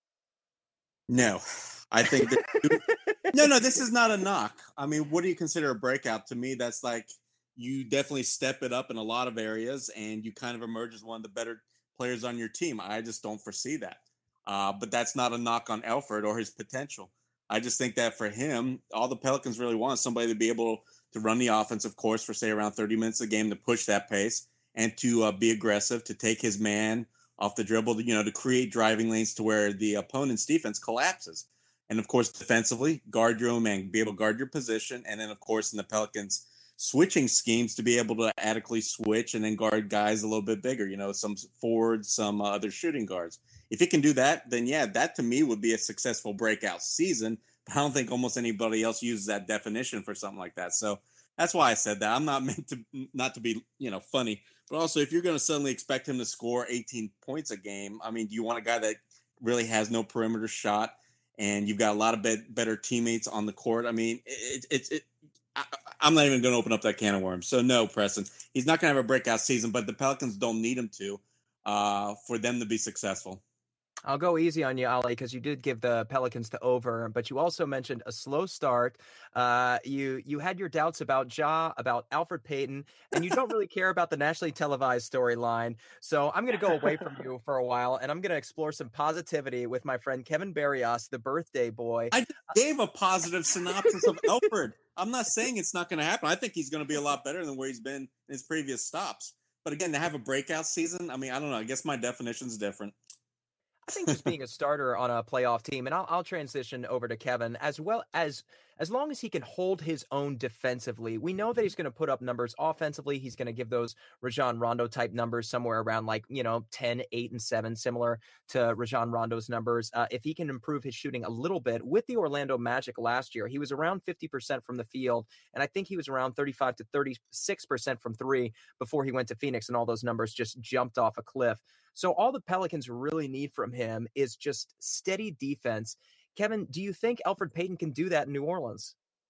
No. I think that – no, no, this is not a knock. I mean, what do you consider a breakout? To me, that's like you definitely step it up in a lot of areas, and you kind of emerge as one of the better – players on your team. I just don't foresee that. Uh, but that's not a knock on Elfrid or his potential. I just think that for him, all the Pelicans really want is somebody to be able to run the offense, of course, for say around thirty minutes a game to push that pace and to uh, be aggressive, to take his man off the dribble, you know, to create driving lanes to where the opponent's defense collapses. And of course, defensively, guard your own man, be able to guard your position. And then, of course, in the Pelicans, switching schemes to be able to adequately switch and then guard guys a little bit bigger, you know, some forwards, some uh, other shooting guards. If he can do that, then yeah, that to me would be a successful breakout season. But I don't think almost anybody else uses that definition for something like that. So that's why I said that. I'm not meant to, not to be, you know, funny, but also if you're going to suddenly expect him to score eighteen points a game, I mean, do you want a guy that really has no perimeter shot and you've got a lot of be- better teammates on the court? I mean, it's, it, it, I, I'm not even going to open up that can of worms. So no, Preston, he's not going to have a breakout season, but the Pelicans don't need him to uh, for them to be successful. I'll go easy on you, Ali, because you did give the Pelicans the over, but you also mentioned a slow start. Uh, you you had your doubts about Ja, about Elfrid Payton, and you don't really care about the nationally televised storyline. So I'm going to go away from you for a while, and I'm going to explore some positivity with my friend Kevin Barrios, the birthday boy. I gave a positive synopsis of Elfrid. I'm not saying it's not going to happen. I think he's going to be a lot better than where he's been in his previous stops. But again, to have a breakout season, I mean, I don't know. I guess my definition's different. I think just being a starter on a playoff team, and I'll, I'll transition over to Kevin, as well as as long as he can hold his own defensively. We know that he's going to put up numbers offensively. He's going to give those Rajon Rondo type numbers somewhere around like, you know, ten, eight, and seven, similar to Rajon Rondo's numbers. Uh, if he can improve his shooting a little bit with the Orlando Magic last year, he was around fifty percent from the field, and I think he was around thirty-five to thirty-six percent from three before he went to Phoenix, and all those numbers just jumped off a cliff. So all the Pelicans really need from him is just steady defense. Kevin, do you think Elfrid Payton can do that in New Orleans?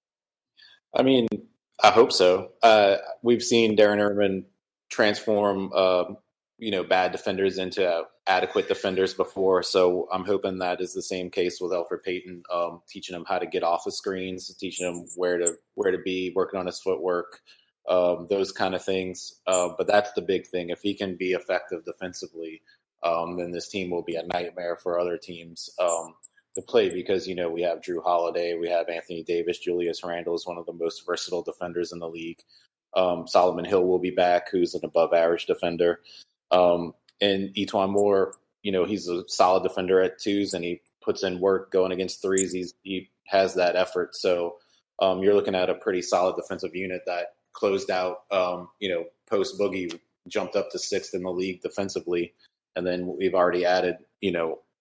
I mean, I hope so. Uh, we've seen Darren Erman transform, uh, you know, bad defenders into adequate defenders before. So I'm hoping that is the same case with Elfrid Payton, um, teaching him how to get off the screens, teaching him where to where to be, working on his footwork. Um, those kind of things. Uh, but that's the big thing. If he can be effective defensively, um, then this team will be a nightmare for other teams um, to play because, you know, we have Drew Holiday, we have Anthony Davis, Julius Randle is one of the most versatile defenders in the league. Um, Solomon Hill will be back, who's an above average defender. Um, and Etuan Moore, you know, he's a solid defender at twos and he puts in work going against threes. He's, he has that effort. So um, you're looking at a pretty solid defensive unit that closed out, um, you know, post Boogie, jumped up to sixth in the league defensively. And then we've already added, you know,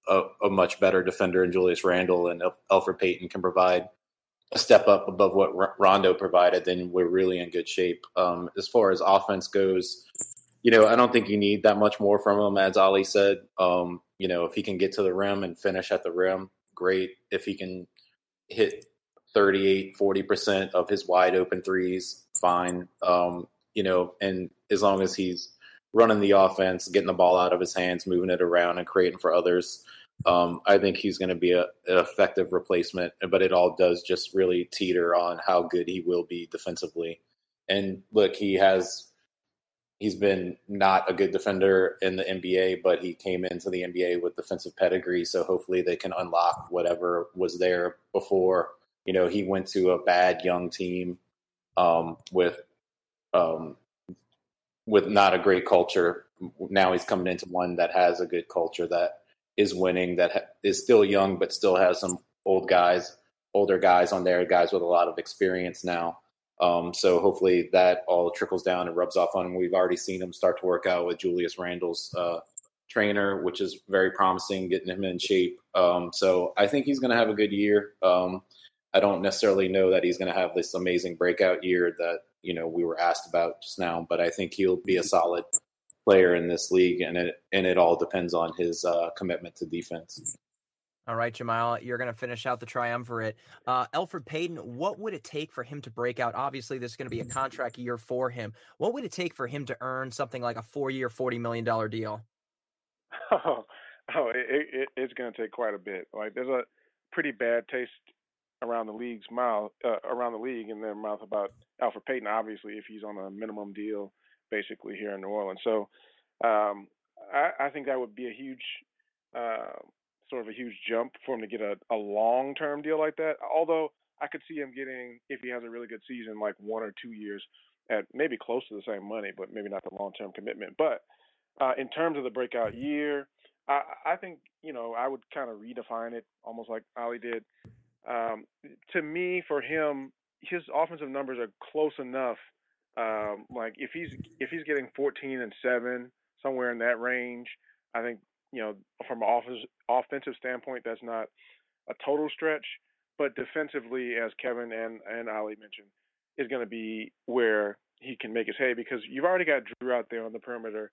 a, a much better defender in Julius Randle, and Elfrid Payton can provide a step up above what Rondo provided, then we're really in good shape. Um, as far as offense goes, you know, I don't think you need that much more from him, as Ali said. Um, you know, if he can get to the rim and finish at the rim, great. If he can hit thirty-eight, forty percent of his wide open threes, fine. Um, you know, and as long as he's running the offense, getting the ball out of his hands, moving it around and creating for others, um, I think he's going to be a, an effective replacement. But it all does just really teeter on how good he will be defensively. And look, he has, he's been not a good defender in the N B A, but he came into the N B A with defensive pedigree. So hopefully they can unlock whatever was there before. You know, he went to a bad young team um, with, um, with not a great culture. Now he's coming into one that has a good culture, that is winning, that ha- is still young, but still has some old guys, older guys on there, guys with a lot of experience now. Um, so hopefully that all trickles down and rubs off on him. We've already seen him start to work out with Julius Randle's uh, trainer, which is very promising, getting him in shape. Um, so I think he's going to have a good year. Um, I don't necessarily know that he's going to have this amazing breakout year that, you know, we were asked about just now, but I think he'll be a solid player in this league, and it and it all depends on his uh, commitment to defense. All right, Jamal, you're going to finish out the triumvirate. Uh, Elfrid Payton, what would it take for him to break out? Obviously, this is going to be a contract year for him. What would it take for him to earn something like a four-year, forty million dollars deal? Oh, oh it, it, it's going to take quite a bit. Like, there's a pretty bad taste around the league's mouth, uh, around the league in their mouth about Elfrid Payton, obviously, if he's on a minimum deal, basically here in New Orleans. So um, I, I think that would be a huge, uh, sort of a huge jump for him to get a, a long-term deal like that. Although I could see him getting, if he has a really good season, like one or two years at maybe close to the same money, but maybe not the long-term commitment. But uh, in terms of the breakout year, I, I think, you know, I would kind of redefine it almost like Ali did. Um, to me, for him, his offensive numbers are close enough. Um, like if he's if he's getting fourteen and seven, somewhere in that range, I think, you know, from an offensive offensive standpoint, that's not a total stretch. But defensively, as Kevin and, and Ali mentioned, is going to be where he can make his hay, because you've already got Drew out there on the perimeter,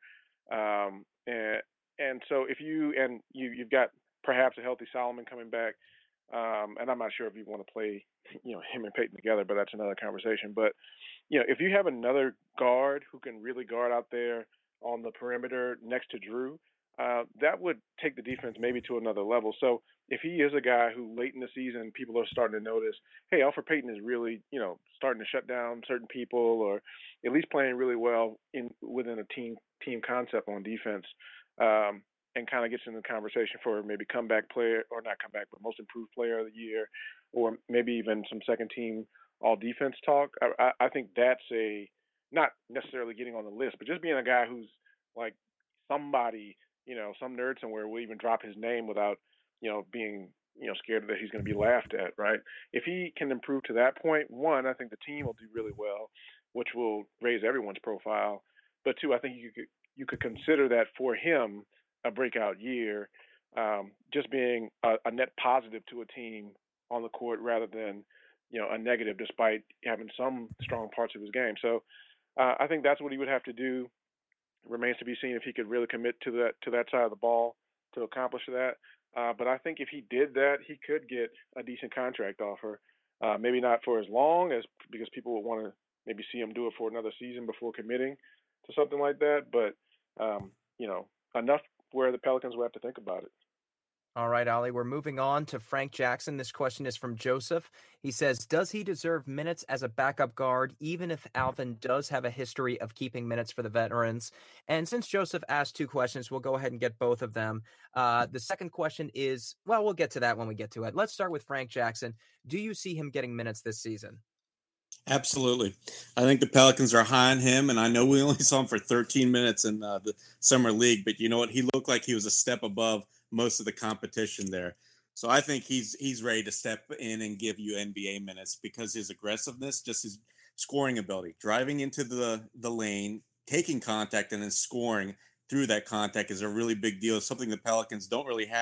um, and and so if you and you you've got perhaps a healthy Solomon coming back. Um, and I'm not sure if you want to play, you know, him and Payton together, but that's another conversation. But, you know, if you have another guard who can really guard out there on the perimeter next to Drew, uh, that would take the defense maybe to another level. So if he is a guy who late in the season people are starting to notice, hey, Elfrid Payton is really, you know, starting to shut down certain people, or at least playing really well in within a team team concept on defense. Um, and kind of gets in the conversation for maybe comeback player, or not comeback, but most improved player of the year, or maybe even some second team all defense talk. I, I think that's a, not necessarily getting on the list, but just being a guy who's like somebody, you know, some nerd somewhere will even drop his name without, you know, being, you know, scared that he's going to be laughed at, right? If he can improve to that point, one, I think the team will do really well, which will raise everyone's profile. But two, I think you could, you could consider that for him a breakout year, um, just being a, a net positive to a team on the court rather than, you know, a negative, despite having some strong parts of his game. So uh, I think that's what he would have to do. It remains to be seen if he could really commit to that to that side of the ball to accomplish that. Uh, but I think if he did that, he could get a decent contract offer. Uh, maybe not for as long as, because people would want to maybe see him do it for another season before committing to something like that. But um, you know, enough where the Pelicans will have to think about it. All right, Ali, we're moving on to Frank Jackson. This question is from Joseph. He says, does he deserve minutes as a backup guard, even if Alvin does have a history of keeping minutes for the veterans? And since Joseph asked two questions, we'll go ahead and get both of them. Uh, the second question is, well, we'll get to that when we get to it. Let's start with Frank Jackson. Do you see him getting minutes this season? Absolutely. I think the Pelicans are high on him, and I know we only saw him for thirteen minutes in uh, the summer league, but you know what? He looked like he was a step above most of the competition there. So I think he's he's ready to step in and give you N B A minutes, because his aggressiveness, just his scoring ability, driving into the, the lane, taking contact, and then scoring through that contact is a really big deal. It's something the Pelicans don't really have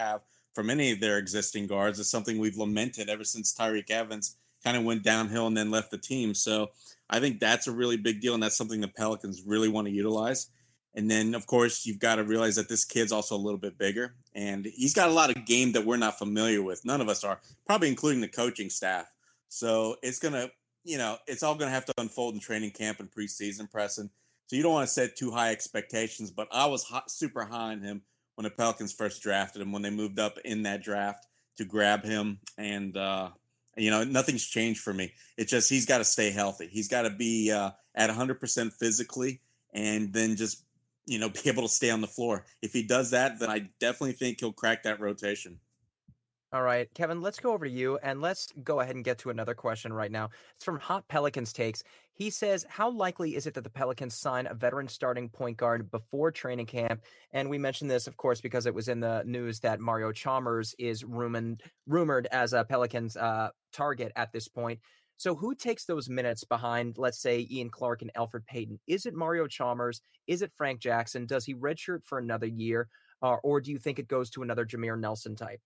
from any of their existing guards. It's something we've lamented ever since Tyreke Evans kind of went downhill and then left the team. So I think that's a really big deal, and that's something the Pelicans really want to utilize. And then, of course, you've got to realize that this kid's also a little bit bigger, and he's got a lot of game that we're not familiar with. None of us are, probably including the coaching staff. So it's going to, you know, it's all going to have to unfold in training camp and preseason, Preston. So you don't want to set too high expectations, but I was hot, super high on him when the Pelicans first drafted him, when they moved up in that draft to grab him. And, uh, you know, nothing's changed for me. It's just he's got to stay healthy. He's got to be uh, at one hundred percent physically, and then just, you know, be able to stay on the floor. If he does that, then I definitely think he'll crack that rotation. All right, Kevin, let's go over to you, and let's go ahead and get to another question right now. It's from Hot Pelicans Takes. He says, how likely is it that the Pelicans sign a veteran starting point guard before training camp? And we mentioned this, of course, because it was in the news that Mario Chalmers is rumored, rumored as a Pelicans uh, target at this point. So who takes those minutes behind, let's say, Ian Clark and Elfrid Payton? Is it Mario Chalmers? Is it Frank Jackson? Does he redshirt for another year? Uh, or do you think it goes to another Jameer Nelson type?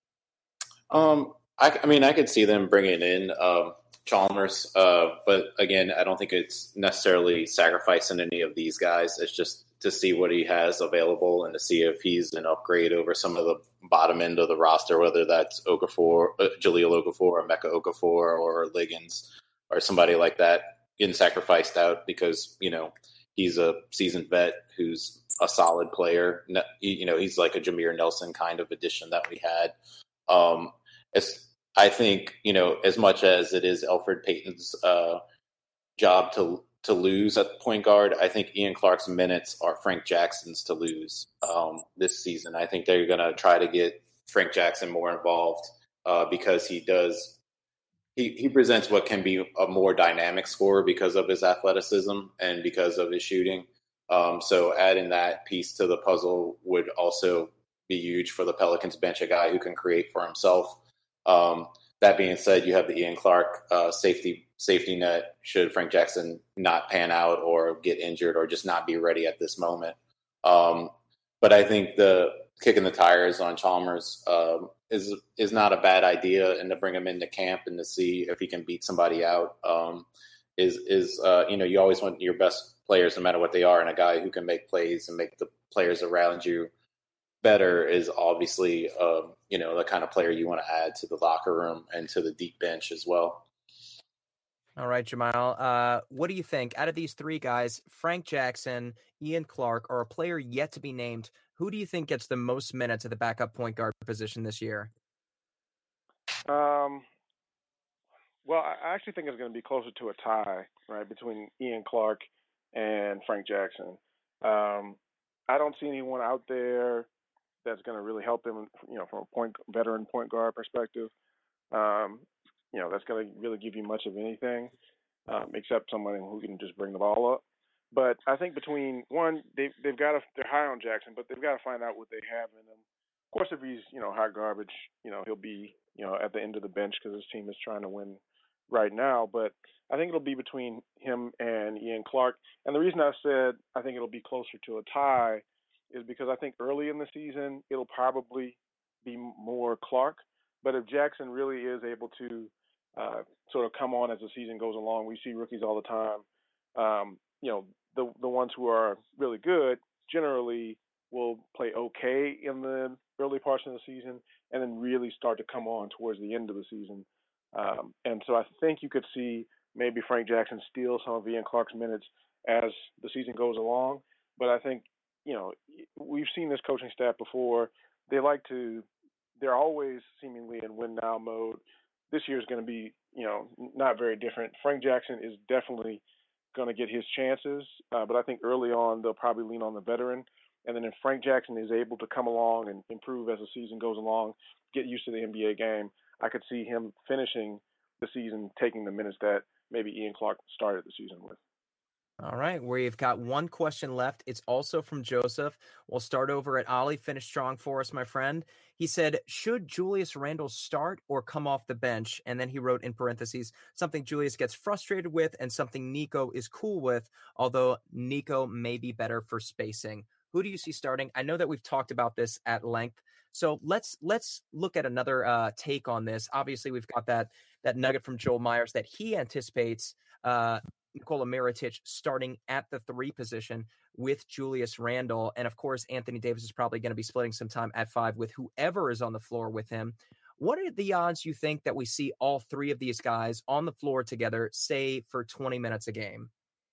Um, I, I mean, I could see them bringing in um, Chalmers, uh, but again, I don't think it's necessarily sacrificing any of these guys. It's just to see what he has available and to see if he's an upgrade over some of the bottom end of the roster, whether that's Okafor, uh, Jahlil Okafor, or Emeka Okafor, or Liggins, or somebody like that getting sacrificed out because, you know, he's a seasoned vet who's a solid player. You know, he's like a Jameer Nelson kind of addition that we had. Um, as I think, you know, as much as it is Elfrid Payton's uh, job to to lose at point guard, I think Ian Clark's minutes are Frank Jackson's to lose um, this season. I think they're going to try to get Frank Jackson more involved uh, because he does he, he presents what can be a more dynamic scorer because of his athleticism and because of his shooting. Um, so adding that piece to the puzzle would also be huge for the Pelicans bench, a guy who can create for himself. Um, that being said, you have the Ian Clark uh, safety safety net should Frank Jackson not pan out or get injured or just not be ready at this moment. Um, but I think the kicking the tires on Chalmers um, is is not a bad idea, and to bring him into camp and to see if he can beat somebody out um, is is uh, you know, you always want your best players, no matter what they are, and a guy who can make plays and make the players around you better is obviously, um, you know, the kind of player you want to add to the locker room and to the deep bench as well. All right, Jamal, uh, what do you think? Out of these three guys, Frank Jackson, Ian Clark, or a player yet to be named, who do you think gets the most minutes at the backup point guard position this year? Um, well, I actually think it's going to be closer to a tie, right, between Ian Clark and Frank Jackson. Um, I don't see anyone out there that's going to really help them, you know, from a point veteran point guard perspective. Um, you know, that's going to really give you much of anything, um, except someone who can just bring the ball up. But I think between one, they've they've got to they're high on Jackson, but they've got to find out what they have in him. Of course, if he's, you know, hot garbage, you know, he'll be, you know, at the end of the bench because his team is trying to win right now. But I think it'll be between him and Ian Clark. And the reason I said I think it'll be closer to a tie is because I think early in the season, it'll probably be more Clark. But if Jackson really is able to uh, sort of come on as the season goes along, we see rookies all the time. Um, you know, the the ones who are really good generally will play okay in the early parts of the season and then really start to come on towards the end of the season. Um, and so I think you could see maybe Frank Jackson steal some of Ian Clark's minutes as the season goes along. But I think, you know, we've seen this coaching staff before. They like to, they're always seemingly in win now mode. This year is going to be, you know, not very different. Frank Jackson is definitely going to get his chances, uh, but I think early on they'll probably lean on the veteran. And then if Frank Jackson is able to come along and improve as the season goes along, get used to the N B A game, I could see him finishing the season taking the minutes that maybe Ian Clark started the season with. All right, we've got one question left. It's also from Joseph. We'll start over at Ollie. Finish strong for us, my friend. He said, should Julius Randle start or come off the bench? And then he wrote in parentheses, something Julius gets frustrated with and something Nico is cool with, although Nico may be better for spacing. Who do you see starting? I know that we've talked about this at length, So let's let's look at another uh, take on this. Obviously, we've got that that nugget from Joel Myers that he anticipates uh, Nikola Mirotic starting at the three position with Julius Randle. And of course, Anthony Davis is probably going to be splitting some time at five with whoever is on the floor with him. What are the odds you think that we see all three of these guys on the floor together, say for twenty minutes a game?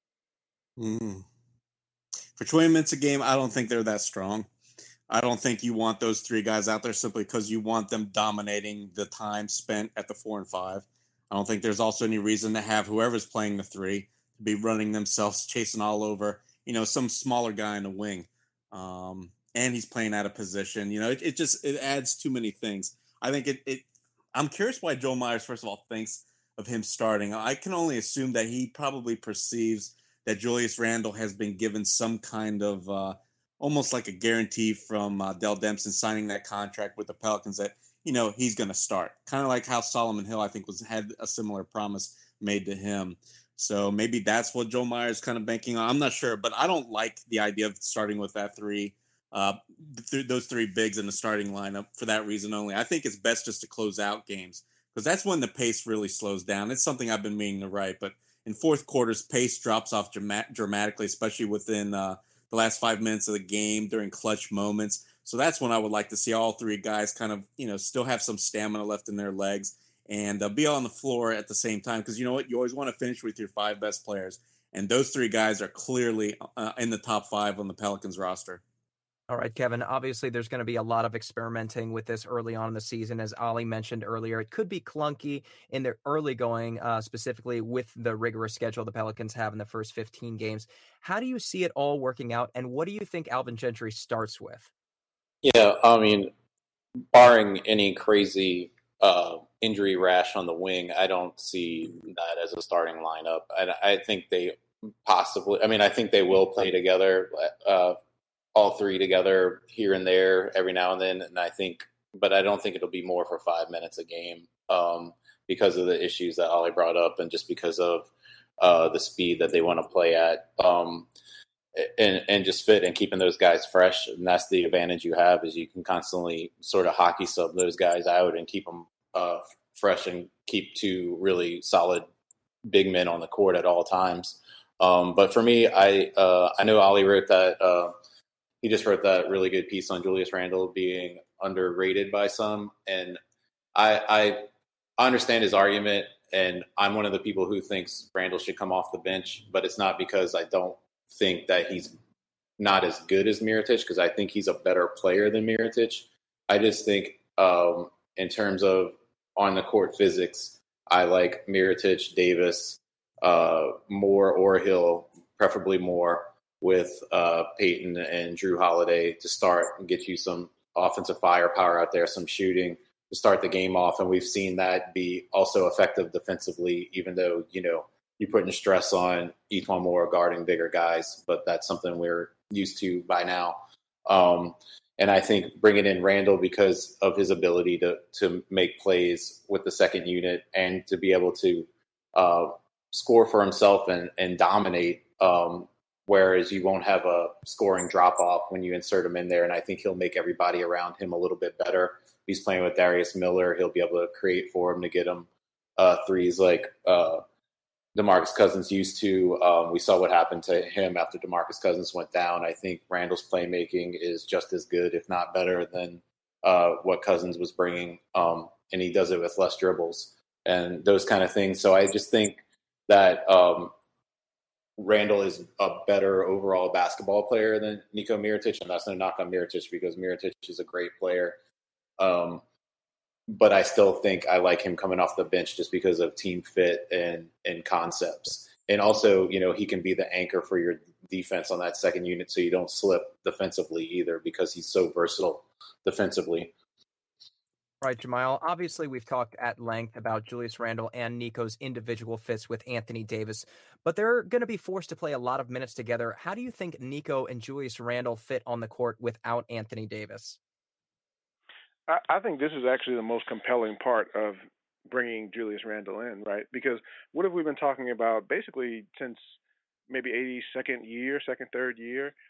Mm. For twenty minutes a game, I don't think they're that strong. I don't think you want those three guys out there simply because you want them dominating the time spent at the four and five. I don't think there's also any reason to have whoever's playing the three to be running themselves, chasing all over, you know, some smaller guy in the wing. Um, and he's playing out of position. You know, it, it just, it adds too many things. I think it, it, I'm curious why Joel Myers, first of all, thinks of him starting. I can only assume that he probably perceives that Julius Randle has been given some kind of uh, almost like a guarantee from uh, Dell Dempson signing that contract with the Pelicans that, you know, he's going to start. Kind of like how Solomon Hill, I think, was had a similar promise made to him. So maybe that's what Joel Myers kind of banking on. I'm not sure, but I don't like the idea of starting with that three, uh, th- those three bigs in the starting lineup for that reason only. I think it's best just to close out games because that's when the pace really slows down. It's something I've been meaning to write, but in fourth quarters, pace drops off dramatic, dramatically, especially within uh, the last five minutes of the game during clutch moments. So that's when I would like to see all three guys kind of, you know, still have some stamina left in their legs and uh, be on the floor at the same time. Because you know what? You always want to finish with your five best players. And those three guys are clearly uh, in the top five on the Pelicans roster. All right, Kevin, obviously there's going to be a lot of experimenting with this early on in the season. As Ollie mentioned earlier, it could be clunky in the early going, uh, specifically with the rigorous schedule the Pelicans have in the first fifteen games. How do you see it all working out, and what do you think Alvin Gentry starts with? Yeah, I mean, barring any crazy uh, injury rash on the wing, I don't see that as a starting lineup. I, I think they possibly, I mean, I think they will play together, uh, all three together here and there every now and then. And I think, but I don't think it'll be more for five minutes a game um, because of the issues that Ollie brought up and just because of uh, the speed that they want to play at. Um, And, and just fit and keeping those guys fresh. And that's the advantage you have is you can constantly sort of hockey sub those guys out and keep them uh, fresh and keep two really solid big men on the court at all times. Um, but for me, I uh, I know Ollie wrote that uh, he just wrote that really good piece on Julius Randle being underrated by some. And I, I understand his argument. And I'm one of the people who thinks Randle should come off the bench, but it's not because I don't think that he's not as good as Mirotic because I think he's a better player than Mirotic. I just think um, in terms of on the court physics, I like Mirotic, Davis, uh, Moore or Hill, preferably Moore with uh, Peyton and Drew Holiday to start and get you some offensive firepower out there, some shooting to start the game off. And we've seen that be also effective defensively, even though, you know, you're putting stress on Etuan Moore guarding bigger guys, but that's something we're used to by now. Um, and I think bringing in Randle because of his ability to to make plays with the second unit and to be able to uh, score for himself and, and dominate, um, whereas you won't have a scoring drop-off when you insert him in there. And I think he'll make everybody around him a little bit better. If he's playing with Darius Miller, he'll be able to create for him to get him uh, threes like uh, – DeMarcus Cousins used to. Um, we saw what happened to him after DeMarcus Cousins went down. I think Randle's playmaking is just as good, if not better, than uh, what Cousins was bringing, um, and he does it with less dribbles and those kind of things. So I just think that um, Randle is a better overall basketball player than Niko Mirotic, and that's no knock on Mirotic because Mirotic is a great player. Um, But I still think I like him coming off the bench just because of team fit and, and concepts. And also, you know, he can be the anchor for your defense on that second unit so you don't slip defensively either because he's so versatile defensively. Right, Jamal. Obviously, we've talked at length about Julius Randle and Niko's individual fits with Anthony Davis, but they're going to be forced to play a lot of minutes together. How do you think Niko and Julius Randle fit on the court without Anthony Davis? I think this is actually the most compelling part of bringing Julius Randle in, right? Because what have we been talking about basically since maybe eighty-second year, second, third year?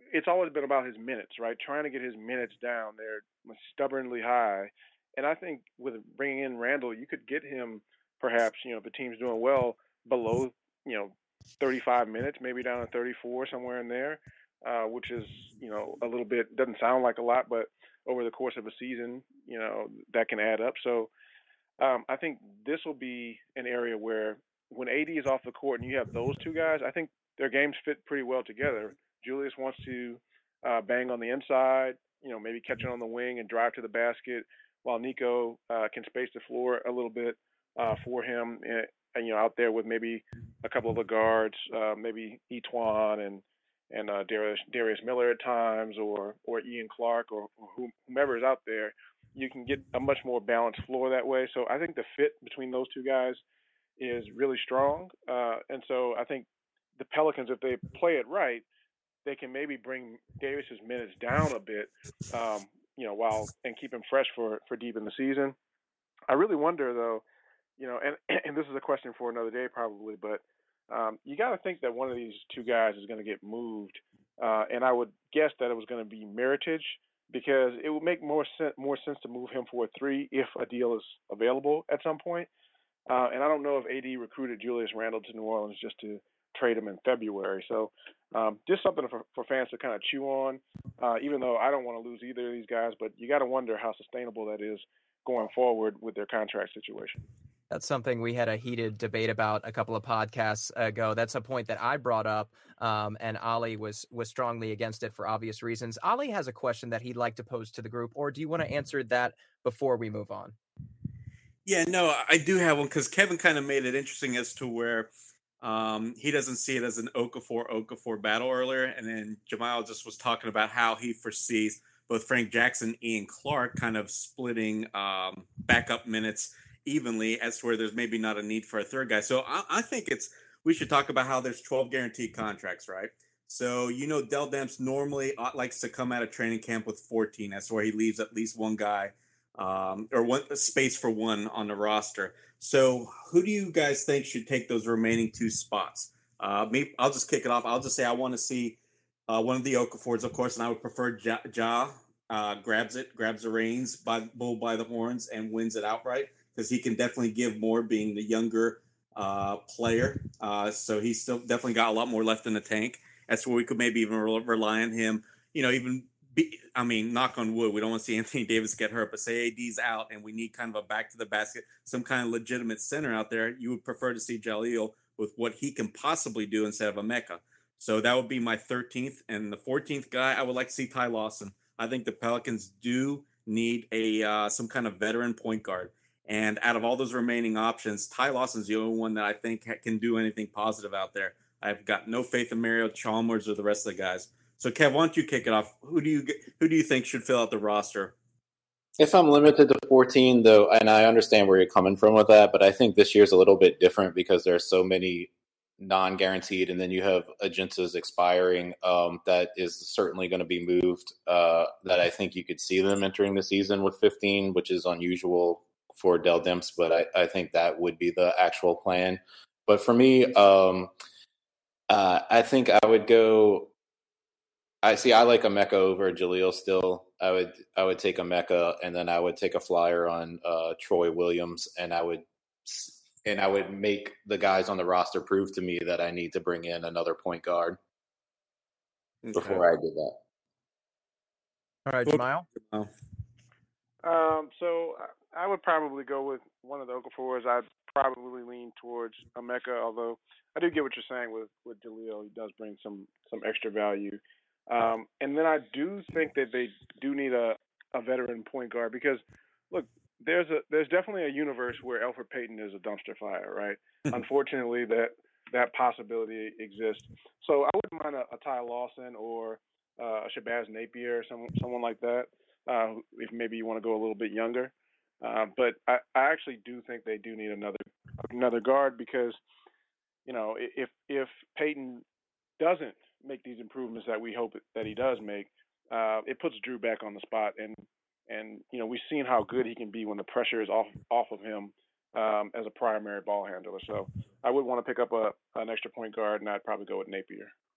it's always been about his minutes, right? Trying to get his minutes down. They're stubbornly high. And I think with bringing in Randall, you could get him perhaps, you know, if the team's doing well, below, you know, thirty-five minutes, maybe down to thirty-four, somewhere in there, uh, which is, you know, a little bit, doesn't sound like a lot, but over the course of a season, you know, that can add up. So um, I think this will be an area where when A D is off the court and you have those two guys, I think their games fit pretty well together. Julius wants to uh, bang on the inside, you know, maybe catch it on the wing and drive to the basket, while Nico uh, can space the floor a little bit uh, for him, and, and you know, out there with maybe a couple of the guards, uh, maybe Etuan and and uh, Darius, Darius Miller at times, or or Ian Clark, or, or whomever is out there. You can get a much more balanced floor that way. So I think the fit between those two guys is really strong, uh, and so I think the Pelicans, if they play it right, they can maybe bring Davis's minutes down a bit, um, you know, while and keep him fresh for, for deep in the season. I really wonder, though, you know, and and this is a question for another day probably, but um, you got to think that one of these two guys is going to get moved, uh, and I would guess that it was going to be Meritage, because it would make more sense more sense to move him for a three if a deal is available at some point. Uh, and I don't know if A D recruited Julius Randle to New Orleans just to trade him in February. So um, just something for, for fans to kind of chew on, uh, even though I don't want to lose either of these guys, but you got to wonder how sustainable that is going forward with their contract situation. That's something we had a heated debate about a couple of podcasts ago. That's a point that I brought up, um, and Ali was was strongly against it for obvious reasons. Ali has a question that he'd like to pose to the group, or do you want to answer that before we move on? Yeah, no, I do have one, because Kevin kind of made it interesting as to where um, he doesn't see it as an Okafor Okafor battle earlier, and then Jamal just was talking about how he foresees both Frank Jackson and Ian Clark kind of splitting um, backup minutes evenly, as to where there's maybe not a need for a third guy. So I, I think it's we should talk about how there's twelve guaranteed contracts, right? So, you know, Dell Demps normally likes to come out of training camp with fourteen. That's where he leaves at least one guy um, or one space for one on the roster. So who do you guys think should take those remaining two spots? Uh, maybe I'll just kick it off. I'll just say I want to see uh, one of the Okafors, of course, and I would prefer Ja, ja uh, grabs it, grabs the reins, by bull by the horns, and wins it outright, because he can definitely give more, being the younger uh, player. Uh, so he's still definitely got a lot more left in the tank. That's where we could maybe even re- rely on him. You know, even be, I mean, knock on wood, we don't want to see Anthony Davis get hurt, but say A D's out and we need kind of a back to the basket, some kind of legitimate center out there. You would prefer to see Jaleel with what he can possibly do instead of a Mecca. So that would be my thirteenth. And the fourteenth guy, I would like to see Ty Lawson. I think the Pelicans do need a uh, some kind of veteran point guard. And out of all those remaining options, Ty Lawson's the only one that I think can do anything positive out there. I've got no faith in Mario Chalmers or the rest of the guys. So, Kev, why don't you kick it off? Who do you who do you think should fill out the roster? If I'm limited to fourteen, though, and I understand where you're coming from with that, but I think this year's a little bit different because there are so many non-guaranteed, and then you have agendas expiring um, that is certainly going to be moved, uh, that I think you could see them entering the season with fifteen, which is unusual for Dell Demps, but I, I think that would be the actual plan. But for me, um, uh, I think I would go – I see I like Emeka over Jaleel still. I would I would take Emeka, and then I would take a flyer on uh, Troy Williams, and I would and I would make the guys on the roster prove to me that I need to bring in another point guard okay. before I did that. All right, Jamal. Um, so I would probably go with one of the Okafors. I'd probably lean towards Emeka, although I do get what you're saying with, with Jaleel. He does bring some, some extra value. Um, and then I do think that they do need a, a veteran point guard because, look, there's a there's definitely a universe where Elfrid Payton is a dumpster fire, right? Unfortunately, that that possibility exists. So I wouldn't mind a, a Ty Lawson or uh, a Shabazz Napier, some, someone like that, uh, if maybe you want to go a little bit younger. Uh, but I, I actually do think they do need another another guard because, you know, if if Payton doesn't make these improvements that we hope that he does make, uh, it puts Drew back on the spot. And, and, you know, we've seen how good he can be when the pressure is off off of him um, as a primary ball handler. So I would want to pick up a an extra point guard, and I'd probably go with Napier.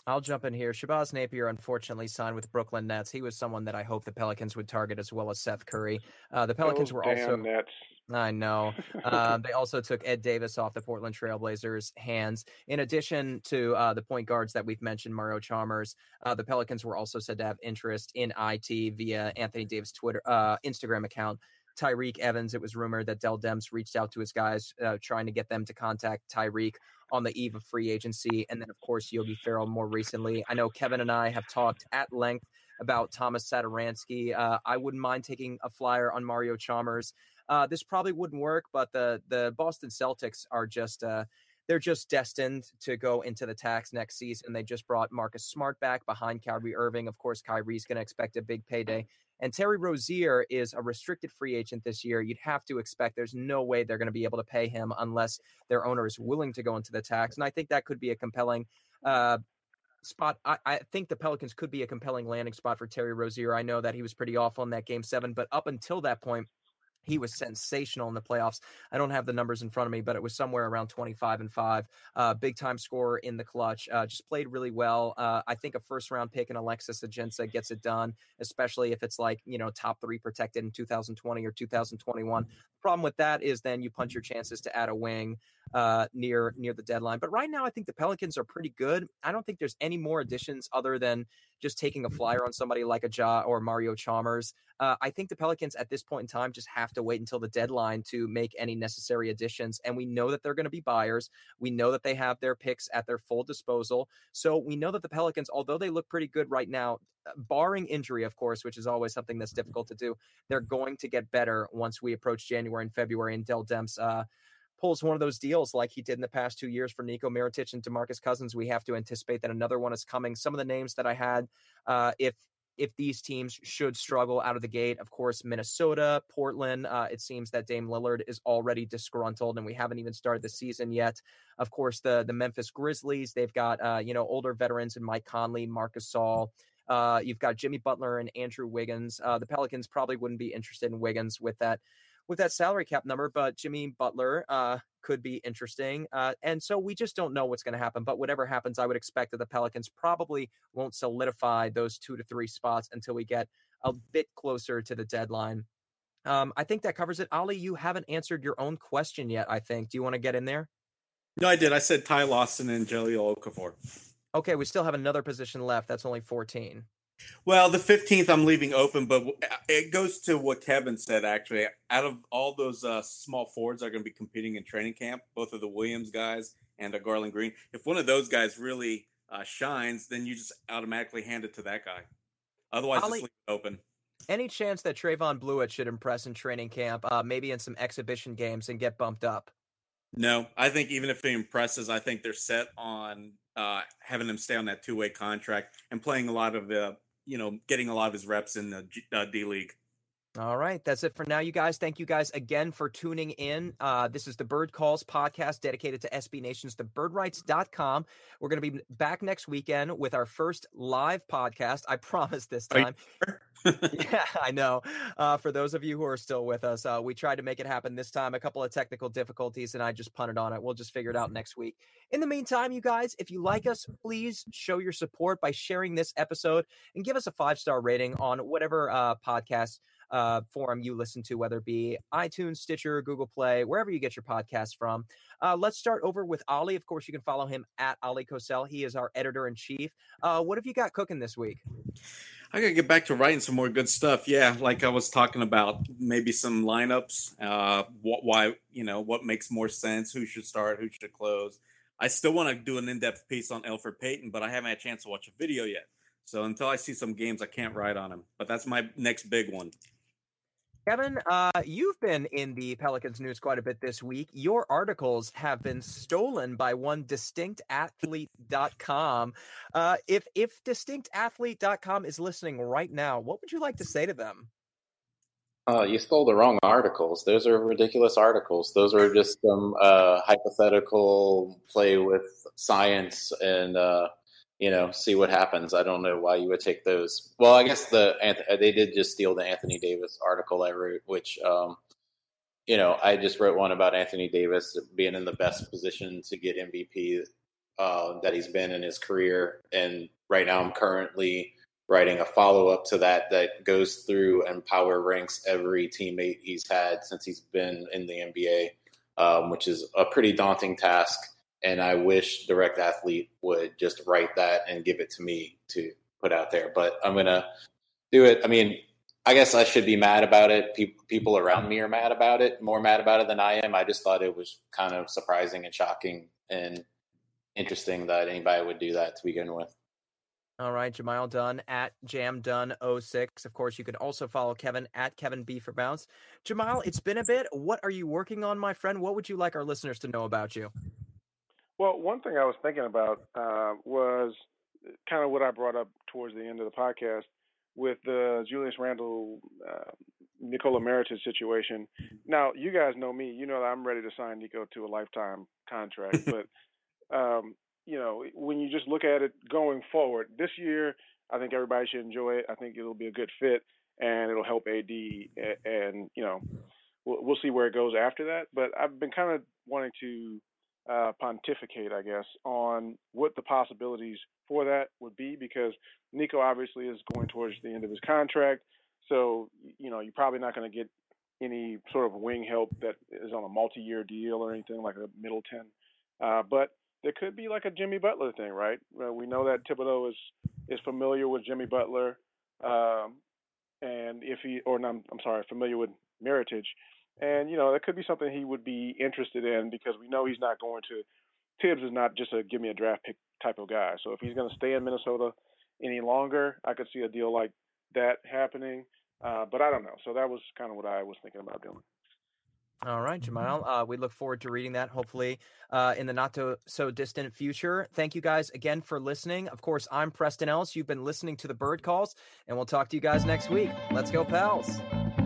I'll jump in here. Shabazz Napier unfortunately signed with the Brooklyn Nets. He was someone that I hope the Pelicans would target, as well as Seth Curry. Uh, the Pelicans Those were damn also Nets. I know. Um, they also took Ed Davis off the Portland Trailblazers' hands. In addition to uh, the point guards that we've mentioned, Mario Chalmers, uh, the Pelicans were also said to have interest in I T via Anthony Davis' Twitter, uh, Instagram account. Tyreke Evans, it was rumored that Dell Demps reached out to his guys, uh, trying to get them to contact Tyreke on the eve of free agency. And then, of course, Yogi Ferrell more recently. I know Kevin and I have talked at length about Thomas Satoransky. Uh, I wouldn't mind taking a flyer on Mario Chalmers. Uh, this probably wouldn't work, but the the Boston Celtics are just uh, they're just destined to go into the tax next season. They just brought Marcus Smart back behind Kyrie Irving. Of course, Kyrie's going to expect a big payday. And Terry Rozier is a restricted free agent this year. You'd have to expect there's no way they're going to be able to pay him unless their owner is willing to go into the tax. And I think that could be a compelling uh, spot. I, I think the Pelicans could be a compelling landing spot for Terry Rozier. I know that he was pretty awful in that game seven, but up until that point, he was sensational in the playoffs. I don't have the numbers in front of me, but it was somewhere around twenty-five and five. Uh, big time scorer in the clutch. Uh, just played really well. Uh, I think a first round pick in Alexis Ajinça gets it done, especially if it's like, you know, top three protected in two thousand twenty or two thousand twenty-one. Problem with that is then you punch your chances to add a wing uh, near near the deadline. But right now, I think the Pelicans are pretty good. I don't think there's any more additions other than just taking a flyer on somebody like a Ja or Mario Chalmers. Uh, I think the Pelicans at this point in time just have to wait until the deadline to make any necessary additions. And we know that they're going to be buyers. We know that they have their picks at their full disposal. So we know that the Pelicans, although they look pretty good right now, barring injury, of course, which is always something that's difficult to do, they're going to get better once we approach January and February and Dell Demps uh, pulls one of those deals like he did in the past two years for Nico Mirotic and DeMarcus Cousins. We have to anticipate that another one is coming. Some of the names that I had, uh, if if these teams should struggle out of the gate, of course, Minnesota, Portland, uh, it seems that Dame Lillard is already disgruntled and we haven't even started the season yet. Of course, the, the Memphis Grizzlies, they've got, uh, you know, older veterans in Mike Conley, Marcus Saul. Uh, you've got Jimmy Butler and Andrew Wiggins. Uh, the Pelicans probably wouldn't be interested in Wiggins with that, with that salary cap number, but Jimmy Butler uh, could be interesting. Uh, and so we just don't know what's going to happen. But whatever happens, I would expect that the Pelicans probably won't solidify those two to three spots until we get a bit closer to the deadline. Um, I think that covers it. Ali, you haven't answered your own question yet, I think. Do you want to get in there? No, I did. I said Ty Lawson and Jahlil Okafor. Okay, we still have another position left. That's only fourteen. Well, the fifteenth I'm leaving open, but it goes to what Kevin said, actually. Out of all those uh, small forwards that are going to be competing in training camp, both of the Williams guys and uh, Garland Green, if one of those guys really uh, shines, then you just automatically hand it to that guy. Otherwise, Ali, just leave it open. Any chance that Trayvon Blewett should impress in training camp, uh, maybe in some exhibition games and get bumped up? No, I think even if he impresses, I think they're set on uh, having him stay on that two-way contract and playing a lot of the, you know, getting a lot of his reps in the G- uh, D-League. All right. That's it for now, you guys. Thank you guys again for tuning in. Uh, this is the Bird Calls podcast dedicated to S B Nation's the bird rights dot com. We're going to be back next weekend with our first live podcast. I promise this time. Yeah, I know. Uh, for those of you who are still with us, uh, we tried to make it happen this time. A couple of technical difficulties, and I just punted on it. We'll just figure it out next week. In the meantime, you guys, if you like us, please show your support by sharing this episode and give us a five-star rating on whatever uh, podcast uh, forum you listen to, whether it be iTunes, Stitcher, Google Play, wherever you get your podcasts from. Uh, let's start over with Ali. Of course, you can follow him at Ali Cosell. He is our editor-in-chief. Uh, what have you got cooking this week? I got to get back to writing some more good stuff. Yeah, like I was talking about, maybe some lineups, uh, what, why, you know, what makes more sense, who should start, who should close. I still want to do an in-depth piece on Elfrid Payton, but I haven't had a chance to watch a video yet. So until I see some games, I can't write on him. But that's my next big one. Kevin, uh, you've been in the Pelicans news quite a bit this week. Your articles have been stolen by one distinct athlete dot com. Uh, if if distinct athlete dot com is listening right now, what would you like to say to them? Uh, you stole the wrong articles. Those are ridiculous articles. Those are just some uh, hypothetical play with science and uh, you know, see what happens. I don't know why you would take those. Well, I guess the they did just steal the Anthony Davis article I wrote, which, um, you know, I just wrote one about Anthony Davis being in the best position to get M V P uh, that he's been in his career. And right now I'm currently writing a follow-up to that that goes through and power ranks every teammate he's had since he's been in the N B A, um, which is a pretty daunting task. And I wish Direct Athlete would just write that and give it to me to put out there. But I'm going to do it. I mean, I guess I should be mad about it. People, people around me are mad about it, more mad about it than I am. I just thought it was kind of surprising and shocking and interesting that anybody would do that to begin with. All right, Jamile Dunn at Jam Dunn oh six. Of course, you can also follow Kevin at Kevin B for Bounce. Jamile, it's been a bit. What are you working on, my friend? What would you like our listeners to know about you? Well, one thing I was thinking about uh, was kind of what I brought up towards the end of the podcast with the Julius Randle, uh, Nikola Mirotic situation. Now, you guys know me. You know that I'm ready to sign Nico to a lifetime contract. But, um, you know, when you just look at it going forward, this year, I think everybody should enjoy it. I think it'll be a good fit, and it'll help A D. And, and you know, we'll, we'll see where it goes after that. But I've been kind of wanting to uh, pontificate, I guess, on what the possibilities for that would be, because Nico obviously is going towards the end of his contract. So, you know, you're probably not going to get any sort of wing help that is on a multi-year deal or anything like a Middleton. Uh, but there could be like a Jimmy Butler thing, right? Uh, we know that Thibodeau is, is familiar with Jimmy Butler. Um, and if he, or no, I'm, I'm sorry, familiar with Mirotic. And, you know, that could be something he would be interested in, because we know he's not going to, Tibbs is not just a give me a draft pick type of guy. So if he's going to stay in Minnesota any longer, I could see a deal like that happening. Uh, but I don't know. So that was kind of what I was thinking about doing. All right, Jamile. Uh, we look forward to reading that, hopefully, uh, in the not-so-distant future. Thank you guys again for listening. Of course, I'm Preston Ellis. You've been listening to the Bird Calls, and we'll talk to you guys next week. Let's go, Pals.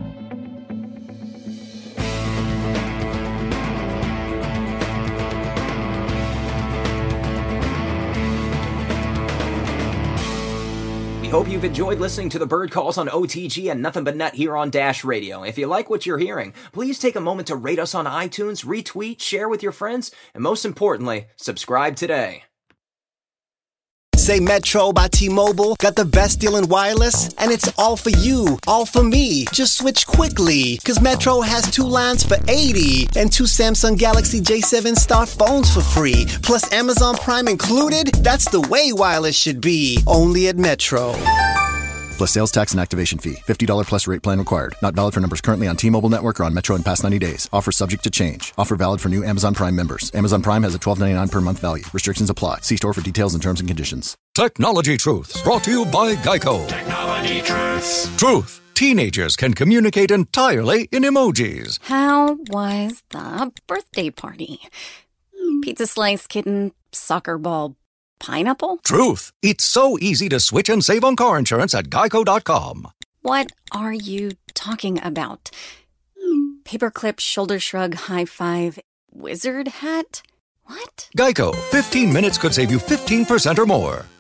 We hope you've enjoyed listening to the Bird Calls on O T G and Nothing But Net here on Dash Radio. If you like what you're hearing, please take a moment to rate us on iTunes, retweet, share with your friends, and most importantly, subscribe today. Say Metro by T-Mobile got the best deal in wireless, and it's all for you, all for me. Just switch quickly, because Metro has two lines for eighty and two Samsung Galaxy J seven Star phones for free, plus Amazon Prime included. That's the way wireless should be, only at Metro. Plus sales tax and activation fee. fifty dollars plus rate plan required. Not valid for numbers currently on T-Mobile network or on Metro in past ninety days. Offer subject to change. Offer valid for new Amazon Prime members. Amazon Prime has a twelve ninety-nine per month value. Restrictions apply. See store for details and terms and conditions. Technology Truths, brought to you by Geico. Technology Truths. Truth. Teenagers can communicate entirely in emojis. How was the birthday party? Pizza slice, kitten, soccer ball, pineapple? Truth. It's so easy to switch and save on car insurance at geico dot com. What are you talking about? Paperclip, shoulder shrug, high five, wizard hat? What? Geico. fifteen minutes could save you fifteen percent or more.